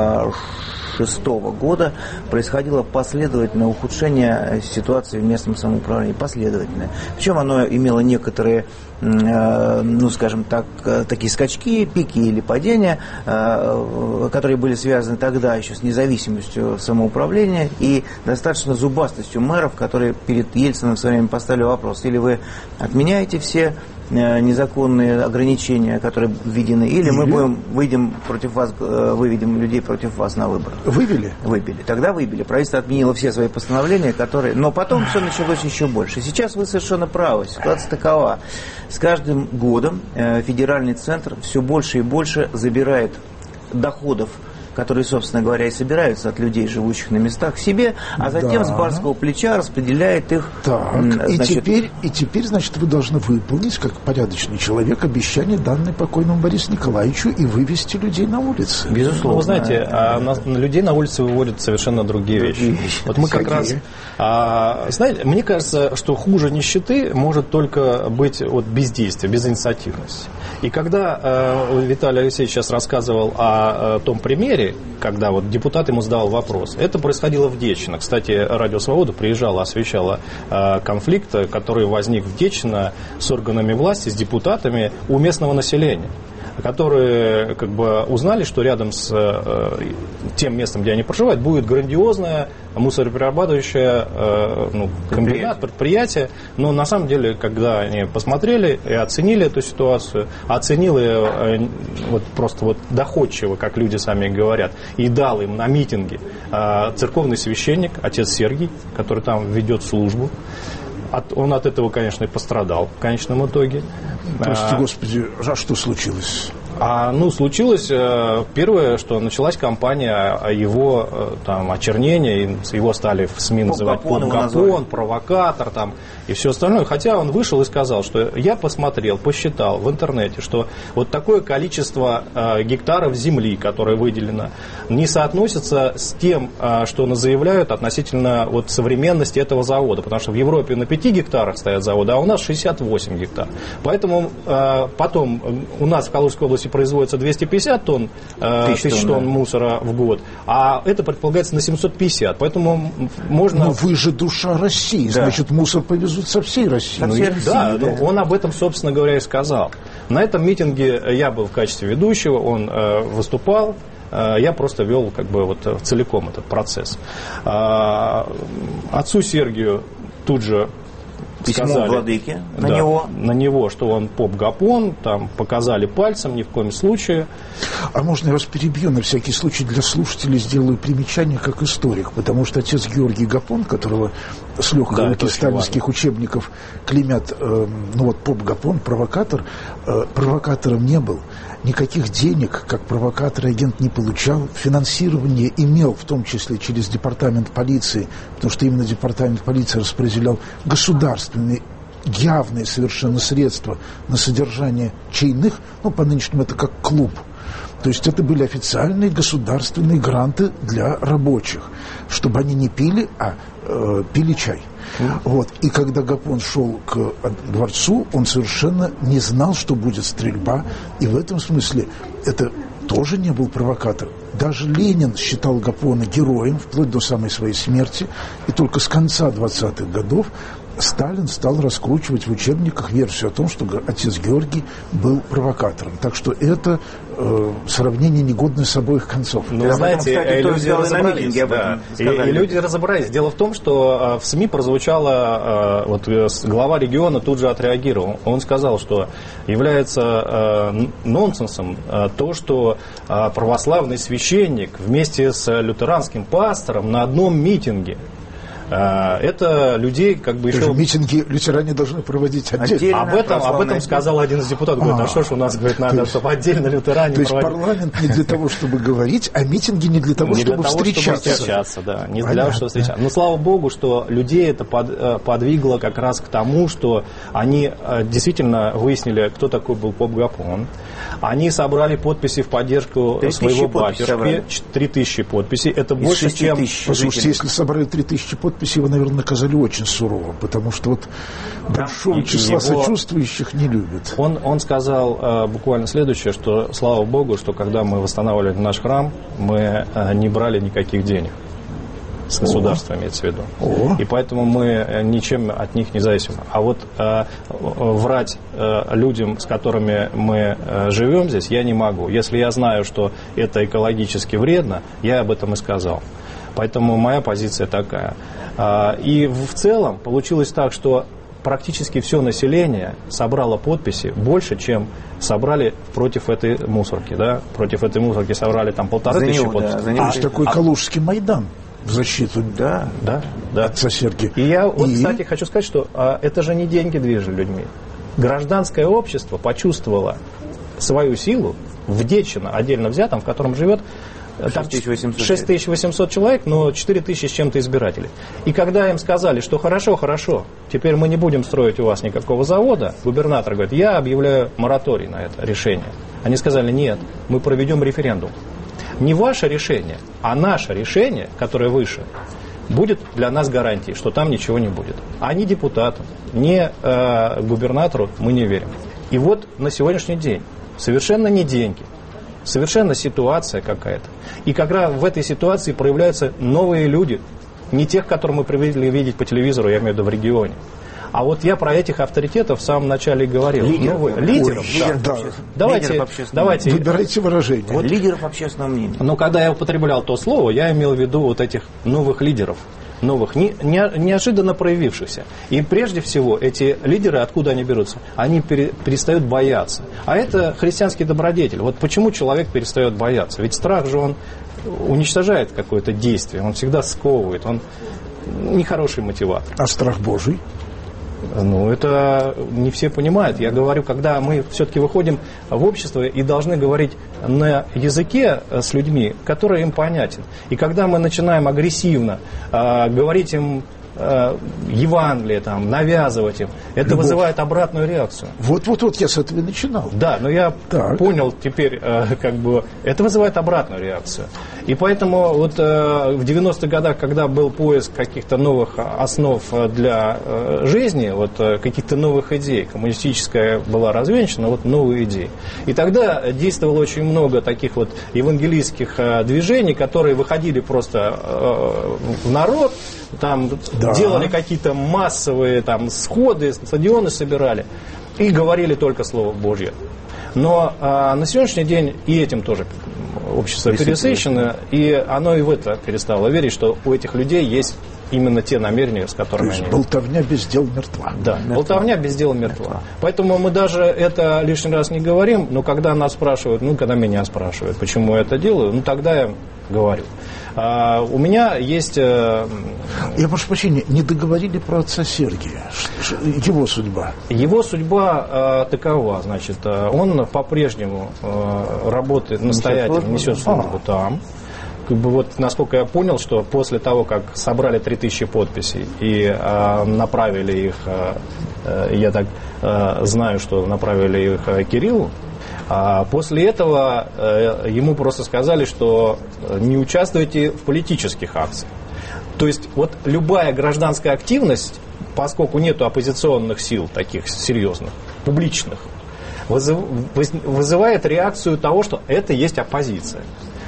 шестого года происходило последовательное ухудшение ситуации в местном самоуправлении. Последовательное. Причем оно имело некоторые, ну, скажем так, такие скачки, пики или падения, которые были связаны тогда еще с независимостью самоуправления и достаточно зубастостью мэров, которые перед Ельциным в свое время поставили вопрос: или вы отменяете все незаконные ограничения, которые введены, или мы будем, выйдем против вас, выведем людей против вас на выборы. Вывели? Выбили. Тогда выбили. Правительство отменило все свои постановления, которые... Но потом все началось еще больше. Сейчас вы совершенно правы. Ситуация такова. С каждым годом федеральный центр все больше и больше забирает доходов, которые, собственно говоря, и собираются от людей, живущих на местах, к себе, а затем да. с барского плеча распределяет их. Так, значит... и, теперь, и теперь, значит, вы должны выполнить, как порядочный человек, обещание, данное покойному Борису Николаевичу, и вывести людей на улицы. Безусловно. Ну, вы знаете, а на, на людей на улице выводят совершенно другие вещи. вещи. Вот мы как Какие? раз... А, знаете, мне кажется, что хуже нищеты может только быть вот, бездействие, безинициативность. И когда э, Виталий Алексеевич сейчас рассказывал о, о том примере, когда вот депутат ему задал вопрос, это происходило в Дечино. Кстати, Радио Свобода приезжала, освещала э, конфликт, который возник в Дечино с органами власти, с депутатами у местного населения, которые как бы узнали, что рядом с э, тем местом, где они проживают, будет грандиозное мусороперерабатывающее э, ну, комбинат, предприятие. Но на самом деле, когда они посмотрели и оценили эту ситуацию, оценил ее э, вот просто вот доходчиво, как люди сами говорят, и дал им на митинге э, церковный священник, отец Сергий, который там ведет службу. От, он от этого, конечно, и пострадал в конечном итоге. Прости, Господи, а что случилось? А, ну, случилось первое, что началась кампания о его там, очернении, его стали в СМИ называть поп-гапон, провокатор там, и все остальное. Хотя он вышел и сказал, что я посмотрел, посчитал в интернете, что вот такое количество э, гектаров земли, которое выделено, не соотносится с тем, э, что они заявляют относительно вот, современности этого завода. Потому что в Европе на пяти гектарах стоят заводы, а у нас шестьдесят восемь гектар. Поэтому э, потом у нас в Калужской области производится двести пятьдесят тонн, э, тысяч тонн, тонн да. мусора в год, а это предполагается на семьсот пятьдесят. Поэтому можно... Но вы же душа России, да. значит, мусор повезут со всей России. Ну, всей да, России, да, он об этом, собственно говоря, и сказал. На этом митинге я был в качестве ведущего, он э, выступал. Я просто вел как бы вот целиком этот процесс. Отцу Сергию тут же письмо сказали, владыке на да, него. на него, что он поп-гапон, там показали пальцем, ни в коем случае. А можно я вас перебью, на всякий случай для слушателей сделаю примечание как историк, потому что отец Георгий Гапон, которого с легкой да, руки сталинских учебников клеймят, э, ну вот поп-гапон, провокатор, э, провокатором не был. Никаких денег, как провокатор и агент, не получал. Финансирование имел, в том числе через департамент полиции, потому что именно департамент полиции распределял государственные, явные совершенно средства на содержание чайных, ну, по нынешнему это как клуб. То есть это были официальные государственные гранты для рабочих, чтобы они не пили, а э, пили чай. Mm. Вот. И когда Гапон шел к дворцу, он совершенно не знал, что будет стрельба. И в этом смысле это тоже не был провокатор. Даже Ленин считал Гапона героем вплоть до самой своей смерти. И только с конца двадцатых годов Сталин стал раскручивать в учебниках версию о том, что отец Георгий был провокатором. Так что это э, сравнение негодное с обоих концов. Ну, вы знаете, кстати, люди разобрались. Да. И, и люди разобрались. Дело в том, что э, в СМИ прозвучало, э, вот э, глава региона тут же отреагировал. Он сказал, что является э, нонсенсом э, то, что э, православный священник вместе с лютеранским пастором на одном митинге. Это людей как бы еще... Митинги лютеране должны проводить отдельно. отдельно об, этом, об этом сказал один из депутатов. Говорит, а, а что ж у нас, говорит, надо, есть, чтобы отдельно лютеране то проводить. То есть парламент не для того, чтобы говорить, а митинги не для того, не чтобы для того, встречаться. Чтобы встречаться, да. Не для того, чтобы встречаться. Но слава богу, что людей это под, подвигло как раз к тому, что они действительно выяснили, кто такой был поп-гапон. Они собрали подписи в поддержку своего батюшки. Три тысячи подписей. Это из больше, чем... Послушайте, если собрали три тысячи подписей, его, наверное, наказали очень сурово, потому что вот большого числа его... сочувствующих не любят. Он, он сказал э, буквально следующее, что слава богу, что когда мы восстанавливали наш храм, мы э, не брали никаких денег. С государства, имеется в виду. О. И поэтому мы ничем от них не зависим. А вот э, врать э, людям, с которыми мы э, живем здесь, я не могу. Если я знаю, что это экологически вредно, я об этом и сказал. Поэтому моя позиция такая. И в целом получилось так, что практически все население собрало подписи больше, чем собрали против этой мусорки. Да? Против этой мусорки собрали там полторы за тысячи него, подписей. Да, а такой а... Калужский Майдан в защиту да, да, да. отца Сергия. И я, вот, и... кстати, хочу сказать, что а, это же не деньги движут людьми. Гражданское общество почувствовало свою силу в Дечино, отдельно взятом, в котором живет шесть тысяч восемьсот человек, но четыре тысячи с чем-то избирателей. И когда им сказали, что хорошо, хорошо, теперь мы не будем строить у вас никакого завода, губернатор говорит, я объявляю мораторий на это решение. Они сказали, нет, мы проведем референдум. Не ваше решение, а наше решение, которое выше, будет для нас гарантией, что там ничего не будет. А ни депутатам, ни э, губернатору мы не верим. И вот на сегодняшний день совершенно не деньги, совершенно ситуация какая-то. И когда в этой ситуации проявляются новые люди, не тех, которых мы привыкли видеть по телевизору, я имею в виду в регионе. А вот я про этих авторитетов в самом начале говорил. Лидеров. Новые, лидеров, Ой, да. да. Давайте, лидеров давайте. Выбирайте выражение. Вот лидеров общественного мнения. Но когда я употреблял то слово, я имел в виду вот этих новых лидеров. Новых, не, не, неожиданно проявившихся. И прежде всего, эти лидеры, откуда они берутся? Они пере, перестают бояться. А это христианский добродетель. Вот почему человек перестает бояться? Ведь страх же, он уничтожает какое-то действие, он всегда сковывает, он нехороший мотиватор. А страх Божий? Ну, это не все понимают. Я говорю, когда мы все-таки выходим в общество и должны говорить на языке с людьми, который им понятен. И когда мы начинаем агрессивно э, говорить им э, Евангелие, там, навязывать им, это Любовь. Вызывает обратную реакцию. Вот-вот-вот я с этого и начинал. Да, но я так. понял теперь, э, как бы, это вызывает обратную реакцию. И поэтому вот э, в девяностых годах, когда был поиск каких-то новых основ для э, жизни, вот э, каких-то новых идей, коммунистическая была развенчана, вот новые идеи. И тогда действовало очень много таких вот евангелистских э, движений, которые выходили просто э, в народ, там да. делали какие-то массовые там сходы, стадионы собирали и говорили только Слово Божье. Но а, на сегодняшний день и этим тоже общество пересыщено, и оно и в это перестало верить, что у этих людей есть именно те намерения, с которыми То есть они... болтовня без дела мертва. Да, мертва. болтовня без дела мертва. мертва. Поэтому мы даже это лишний раз не говорим, но когда нас спрашивают, ну, когда меня спрашивают, почему я это делаю, ну, тогда я говорю. А, у меня есть... Я прошу прощения, не договорили про отца Сергия. Его судьба. Его судьба а, такова, значит, он по-прежнему а, работает настоятельно, несет службу а. там. Как бы вот, насколько я понял, что после того, как собрали три тысячи подписей и а, направили их, а, я так а, знаю, что направили их а, Кириллу, а после этого а, ему просто сказали, что не участвуйте в политических акциях. То есть вот любая гражданская активность, поскольку нету оппозиционных сил таких серьезных, публичных, вызыв, вызывает реакцию того, что это есть оппозиция.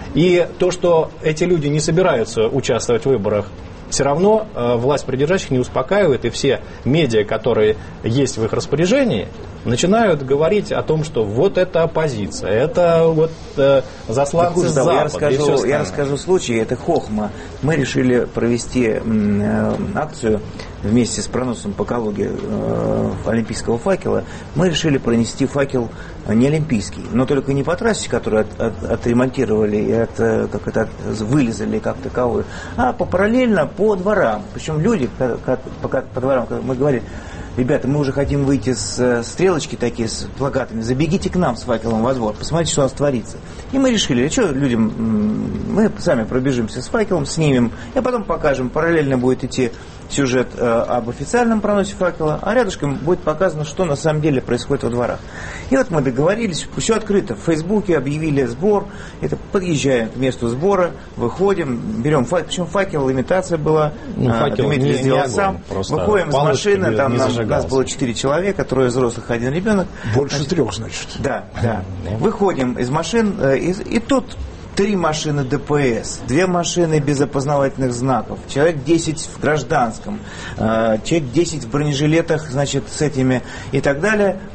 И то, что эти люди не собираются участвовать в выборах, все равно э, власть придержащих не успокаивает, и все медиа, которые есть в их распоряжении, начинают говорить о том, что вот это оппозиция, это вот э, засланцы с Запада. Я расскажу, я расскажу случай, это хохма. Мы решили провести э, акцию вместе с проносом по Калуге э, олимпийского факела. Мы решили пронести факел не олимпийский, но только не по трассе, которую от, от, отремонтировали и от, как это, вылезали как таковую, а по параллельно по дворам. Причем люди как, как, по, по дворам, как мы говорили, ребята, мы уже хотим выйти с стрелочки такие, с плакатами, забегите к нам с факелом во двор, посмотрите, что у нас творится. И мы решили, что людям, мы сами пробежимся с факелом, снимем, и потом покажем, параллельно будет идти сюжет э, об официальном проносе факела, а рядышком будет показано, что на самом деле происходит во дворах. И вот мы договорились, все открыто, в Фейсбуке объявили сбор, это подъезжаем к месту сбора, выходим, берем факел, причем факел, имитация была, ну, факел Дмитрий не, сделал не сам, выходим из машины, там нам, нас было четыре человека, трое взрослых, один ребенок. Больше значит, трех, значит. Да, да. Выходим из машин, э, и, и тут три машины ДПС, две машины без опознавательных знаков, человек десять в гражданском, э, человек десять в бронежилетах, значит, с этими и так далее.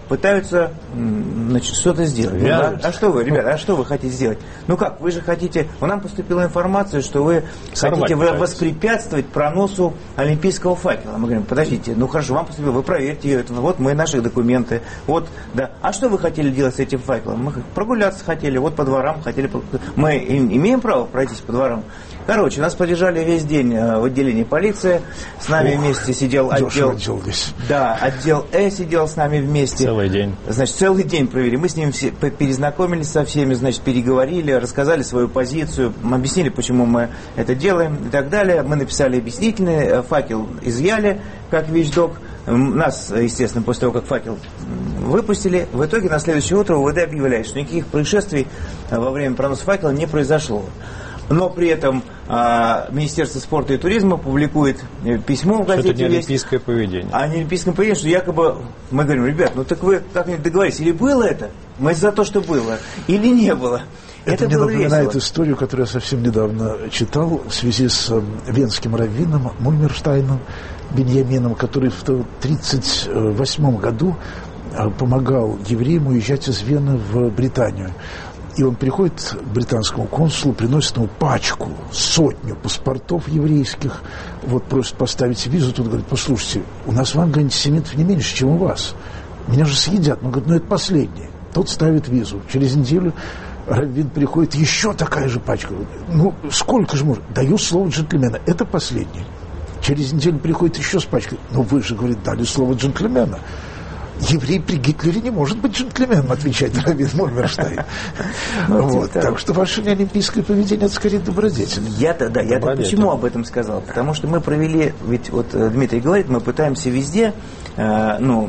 пытаются, значит, что-то сделать. Ну, а, а что вы, ребята, а что вы хотите сделать? Ну как, вы же хотите... У нам поступила информация, что вы Сорвать хотите пытаются. воспрепятствовать проносу олимпийского факела. Мы говорим, подождите, ну хорошо, вам поступило, вы проверьте это, вот мы, наши документы, вот, да. А что вы хотели делать с этим факелом? Мы прогуляться хотели, вот по дворам хотели... Мы имеем право пройтись по дворам? Короче, нас поддержали весь день в отделении полиции. С нами Ох, вместе сидел отдел... Да, отдел Э сидел с нами вместе. Целый день. Значит, целый день провели. Мы с ним все перезнакомились со всеми, значит, переговорили, рассказали свою позицию, объяснили, почему мы это делаем и так далее. Мы написали объяснительный, факел изъяли, как вещдок. Нас, естественно, после того, как факел выпустили, в итоге на следующее утро УВД объявляет, что никаких происшествий во время проноса факела не произошло. Но при этом а, Министерство спорта и туризма публикует письмо в газете. Что это не олимпийское поведение. А не олимпийское поведение, что якобы, мы говорим, ребят, ну так вы как-нибудь договорились, или было это, мы за то, что было, или не было. Это, это мне напоминает весело. Историю, которую я совсем недавно читал в связи с венским раввином Мульмерштайном Беньямином, который в тысяча девятьсот тридцать восьмом году помогал евреям уезжать из Вены в Британию. И он приходит к британскому консулу, приносит ему пачку, сотню паспортов еврейских, вот просит поставить визу. Тут говорит, послушайте, у нас в Англии антисемитов не меньше, чем у вас. Меня же съедят. Он говорит, ну это последнее. Тот ставит визу. Через неделю раввин приходит, еще такая же пачка. Ну, сколько же можно? Даю слово джентльмена. Это последнее. Через неделю приходит еще с пачкой. Ну, вы же, говорит, дали слово джентльмена. Еврей при Гитлере не может быть джентльменом, отвечает раввин Мульмерштайн. Вот. Так что ваше олимпийское поведение, это скорее добродетель. Я-то, да, я-то почему об этом сказал? Потому что мы провели, ведь вот Дмитрий говорит, мы пытаемся везде, э, ну,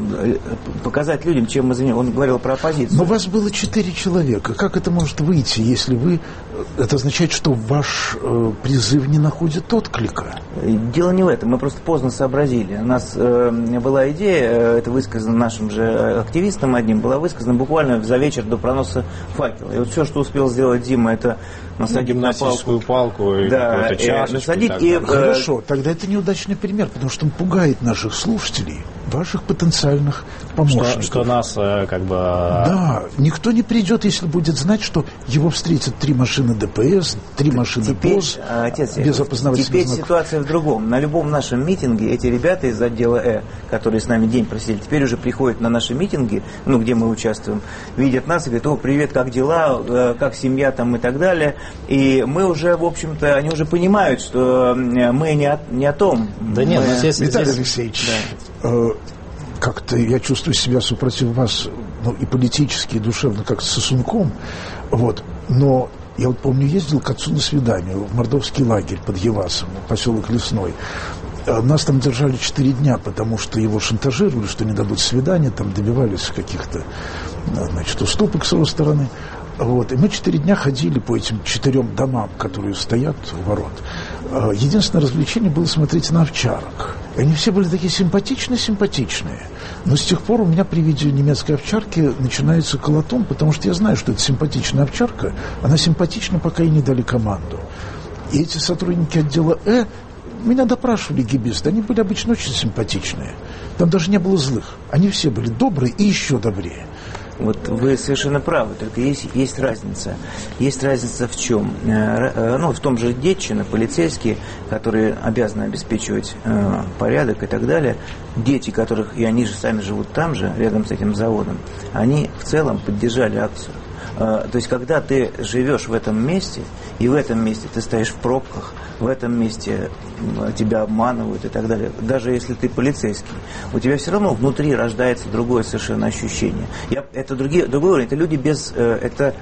показать людям, чем мы занимаемся. Он говорил про оппозицию. Но вас было четыре человека. Как это может выйти, если вы... Это означает, что ваш э, призыв не находит отклика? Дело не в этом. Мы просто поздно сообразили. У нас э, была идея, э, это высказано нашим же активистам одним, была высказана буквально за вечер до проноса факела. И вот все, что успел сделать Дима, это насадить ну, на палку, палку и да, какую-то чашечку. Насадить и, и, Хорошо, тогда это неудачный пример, потому что он пугает наших слушателей, ваших потенциальных помощников. Что, что нас как бы... Да, никто не придет, если будет знать, что его встретят три машины ДПС, три машины теперь, ПОС, отец, без опознавательных Теперь знаков. Ситуация в другом. На любом нашем митинге эти ребята из отдела Э, которые с нами день просидели, теперь уже приходят на наши митинги, ну, где мы участвуем, видят нас и говорят, о, привет, как дела, как семья там и так далее. И мы уже, в общем-то, они уже понимают, что мы не о, не о том. Да нет, мы... здесь... Виталий здесь... Алексеевич, да. э, как-то я чувствую себя, супротив вас, ну, и политически, и душевно, как сосунком, вот, но я вот помню, ездил к отцу на свидание в мордовский лагерь под Евасом, поселок Лесной. Нас там держали четыре дня, потому что его шантажировали, что не дадут свидания, там добивались каких-то, значит, уступок с его стороны. Вот. И мы четыре дня ходили по этим четырем домам, которые стоят у ворот. Единственное развлечение было смотреть на овчарок. И они все были такие симпатичные-симпатичные. Но с тех пор у меня при виде немецкой овчарки начинается колотун, потому что я знаю, что это симпатичная овчарка. Она симпатична, пока ей не дали команду. И эти сотрудники отдела Э меня допрашивали гибисты, они были обычно очень симпатичные. Там даже не было злых. Они все были добрые и еще добрее. Вот вы совершенно правы, только есть, есть разница. Есть разница в чем? Ну, в том же Детчино, полицейские, которые обязаны обеспечивать э, порядок и так далее, дети, которых, и они же сами живут там же, рядом с этим заводом, они в целом поддержали акцию. Э, то есть, когда ты живешь в этом месте, и в этом месте ты стоишь в пробках, в этом месте тебя обманывают и так далее. Даже если ты полицейский, у тебя все равно внутри рождается другое совершенно ощущение. Я, это другие, другой уровень, это люди без... Это,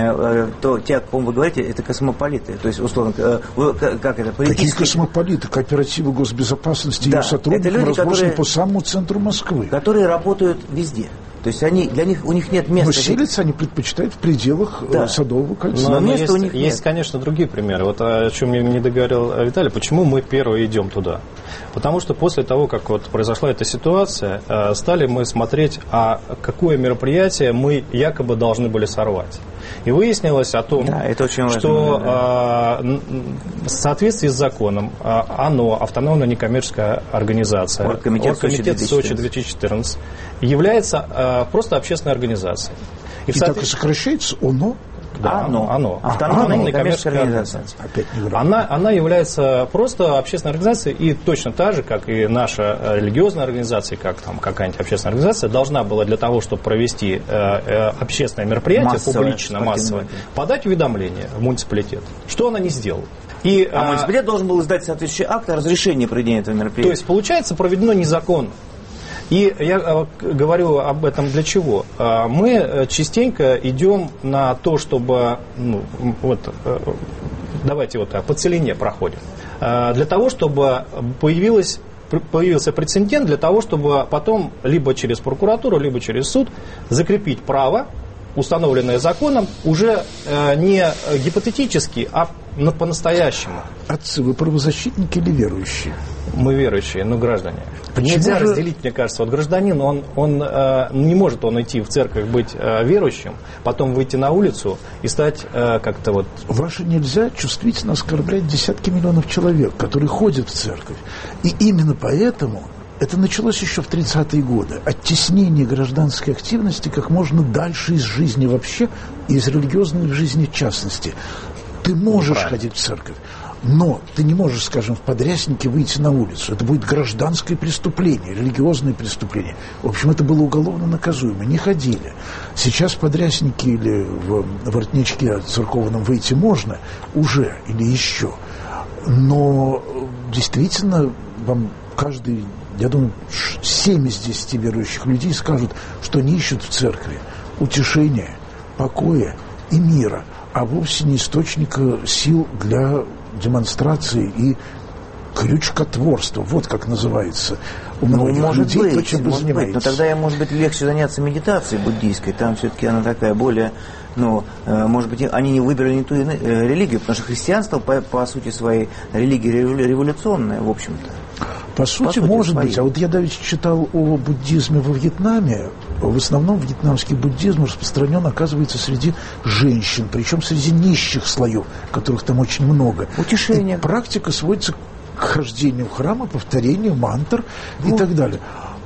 то, те, о ком вы говорите, это космополиты. То есть, условно, как это? Какие космополиты? Кооперативы госбезопасности, да, ее сотрудники разбросаны по самому центру Москвы. Которые работают везде. То есть они, для них, у них нет места. Но селятся они предпочитают в пределах да. Садового кольца. Но, но но места есть, у них есть, нет. конечно, другие примеры. Вот о чем я не договорил Виталий, почему мы первые идем туда? Потому что после того, как вот произошла эта ситуация, стали мы смотреть, а какое мероприятие мы якобы должны были сорвать. И выяснилось о том, да, это очень важно, что да. э, в соответствии с законом э, ОНО, автономная некоммерческая организация, Оргкомитет, Оргкомитет Сочи две тысячи четырнадцать, является э, просто общественной организацией. И, и соответ... так и сокращается ОНО? Да, ОНО. ОНО. Автономная некоммерческая организация. Опять не она, она является просто общественной организацией, и точно так же, как и наша религиозная организация, как там какая-нибудь общественная организация, должна была для того, чтобы провести э, э, общественное мероприятие, массовое, публично, массовое, подать уведомление в муниципалитет. Что она не сделала. И, а, а муниципалитет должен был издать соответствующий акт о разрешении проведения этого мероприятия. То есть, получается, проведено незаконно. И я говорю об этом для чего? Мы частенько идем на то, чтобы, ну, вот, давайте вот так, по целине проходим. Для того, чтобы появилось, появился прецедент, для того, чтобы потом либо через прокуратуру, либо через суд закрепить право, установленное законом, уже не гипотетически, а по-настоящему. Отцы, вы правозащитники или верующие? Мы верующие, но граждане. Почему Нельзя же... разделить, мне кажется, вот гражданин, он, он э, не может он идти в церковь, быть э, верующим, потом выйти на улицу и стать э, как-то вот... Ваше нельзя чувствительно оскорблять десятки миллионов человек, которые ходят в церковь. И именно поэтому это началось еще в тридцатые годы. Оттеснение гражданской активности как можно дальше из жизни вообще, и из религиозной жизни в частности. Ты можешь ходить в церковь, но ты не можешь, скажем, в Подряснике выйти на улицу. Это будет гражданское преступление, религиозное преступление. В общем, это было уголовно наказуемо. Не ходили. Сейчас в Подряснике или в воротничке церковном выйти можно уже или еще. Но действительно вам каждый, я думаю, семь из десяти верующих людей скажут, что они ищут в церкви утешения, покоя и мира, а вовсе не источника сил для демонстрации и крючкотворства. Вот как называется у многих ну, может людей, быть, то, чем вы занимаетесь. Но тогда, может быть, легче заняться медитацией буддийской. Там все-таки она такая более... Ну, может быть, они не выбрали не ту религию, потому что христианство, по, по сути своей, религия революционная, в общем-то. По сути, по сути может своей. быть. А вот я давеча читал о буддизме во Вьетнаме. В основном вьетнамский буддизм распространен, оказывается, среди женщин, причем среди нищих слоев, которых там очень много. Утешение. И практика сводится к хождению в храм, повторению мантр вот. и так далее.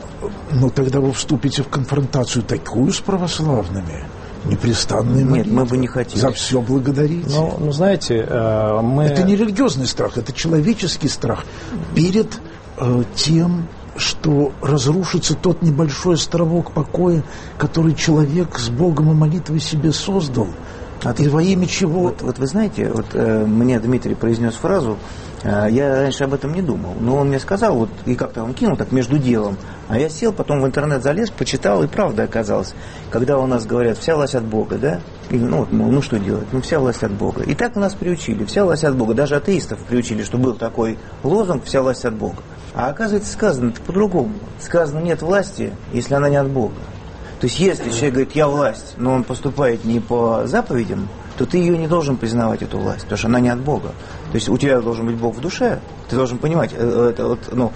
Но тогда вы вступите в конфронтацию такую с православными, непрестанные молитвы. Нет, мы бы не хотели. За все благодарить. Ну, ну знаете, мы... Это не религиозный страх, это человеческий страх перед э, тем, что разрушится тот небольшой островок покоя, который человек с Богом и молитвой себе создал. А и во имя чего... Вот, вот вы знаете, вот э, мне Дмитрий произнес фразу, э, я раньше об этом не думал, но он мне сказал, вот, и как-то он кинул так между делом, а я сел, потом в интернет залез, почитал, и правда оказалось, когда у нас говорят, вся власть от Бога, да, и, ну, вот, ну что делать, ну вся власть от Бога. И так у нас приучили, вся власть от Бога, даже атеистов приучили, что был такой лозунг, вся власть от Бога. А оказывается, сказано это по-другому. Сказано, нет власти, если она не от Бога. То есть, если человек говорит, я власть, но он поступает не по заповедям, то ты ее не должен признавать, эту власть, потому что она не от Бога. То есть, у тебя должен быть Бог в душе, ты должен понимать, это, вот, ну,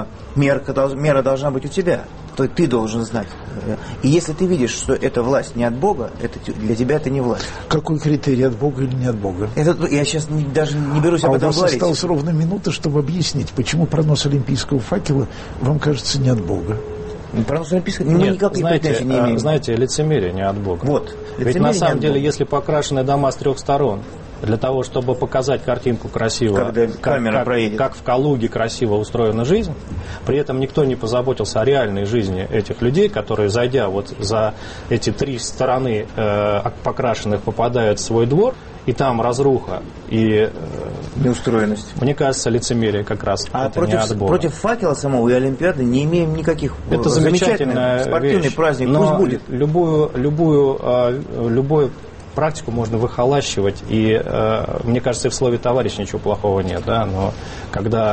мерка, мера должна быть у тебя, то ты должен знать. И если ты видишь, что эта власть не от Бога, это, для тебя это не власть. Какой критерий, от Бога или не от Бога? Это, я сейчас не, даже не берусь а об этом говорить. А у вас говорить. осталась ровно минута, чтобы объяснить, почему пронос олимпийского факела вам кажется не от Бога. Пронос олимпийского... Нет, мы никаких знаете, претензий не имеем. Знаете, лицемерие не от Бога. Вот. Ведь на самом деле, если покрашены дома с трех сторон, для того, чтобы показать картинку красиво, когда как, камера как, проедет. как в Калуге красиво устроена жизнь, при этом никто не позаботился о реальной жизни этих людей, которые, зайдя вот за эти три стороны э, покрашенных, попадают в свой двор, и там разруха и э, неустроенность. Мне кажется, лицемерие как раз а это против, не от Бога. Против факела самого и Олимпиады не имеем никаких. Это замечательный спортивный вещь, праздник, но пусть будет. Любую, любую, любую практику можно выхолащивать, и мне кажется, и в слове товарищ ничего плохого нет, да, но когда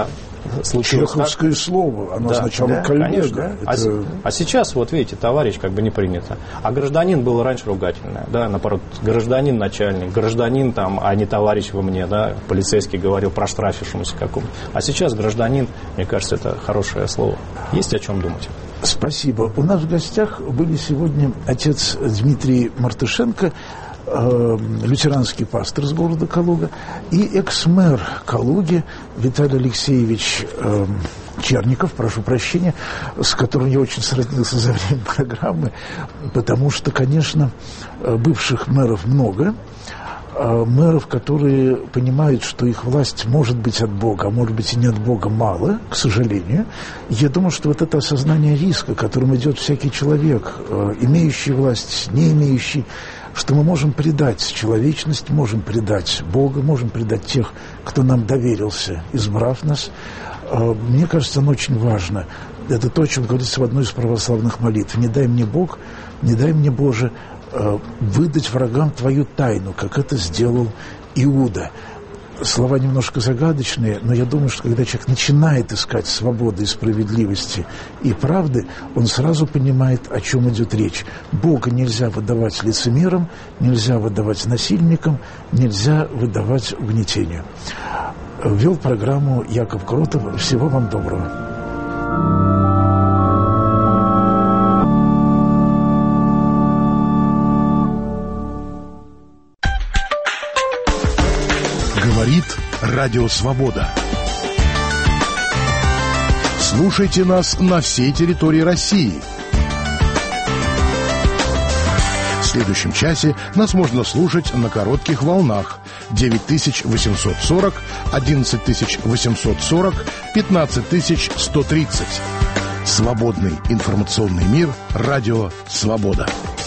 случилось чеховское так. слово, оно Да, означало да, коллега. конечно. Это... А, с- а сейчас, вот видите, товарищ как бы не принято. А гражданин было раньше ругательное, да, наоборот, гражданин начальник, гражданин там, а не товарищ во мне, да, полицейский говорил про штрафившемуся какому. А сейчас гражданин, мне кажется, это хорошее слово. Есть о чем думать. Спасибо. У нас в гостях были сегодня отец Дмитрий Мартышенко, э, лютеранский пастор из города Калуга, и экс-мэр Калуги Виталий Алексеевич э, Черников, прошу прощения, с которым я очень сроднился за время программы, потому что, конечно, бывших мэров много, мэров, которые понимают, что их власть может быть от Бога, а может быть и не от Бога, мало, к сожалению. Я думаю, что вот это осознание риска, которым идет всякий человек, имеющий власть, не имеющий, что мы можем предать человечность, можем предать Бога, можем предать тех, кто нам доверился, избрав нас. Мне кажется, оно очень важно. Это то, о чем говорится в одной из православных молитв. «Не дай мне Бог, не дай мне, Боже, выдать врагам твою тайну, как это сделал Иуда». Слова немножко загадочные, но я думаю, что когда человек начинает искать свободы и справедливости и правды, он сразу понимает, о чем идет речь. Бога нельзя выдавать лицемерам, нельзя выдавать насильникам, нельзя выдавать угнетению. Вел программу Яков Кротов. Всего вам доброго. Говорит Радио Свобода. Слушайте нас на всей территории России. В следующем часе нас можно слушать на коротких волнах девять тысяч восемьсот сорок, одиннадцать тысяч восемьсот сорок, пятнадцать тысяч сто тридцать. Свободный информационный мир. Радио Свобода.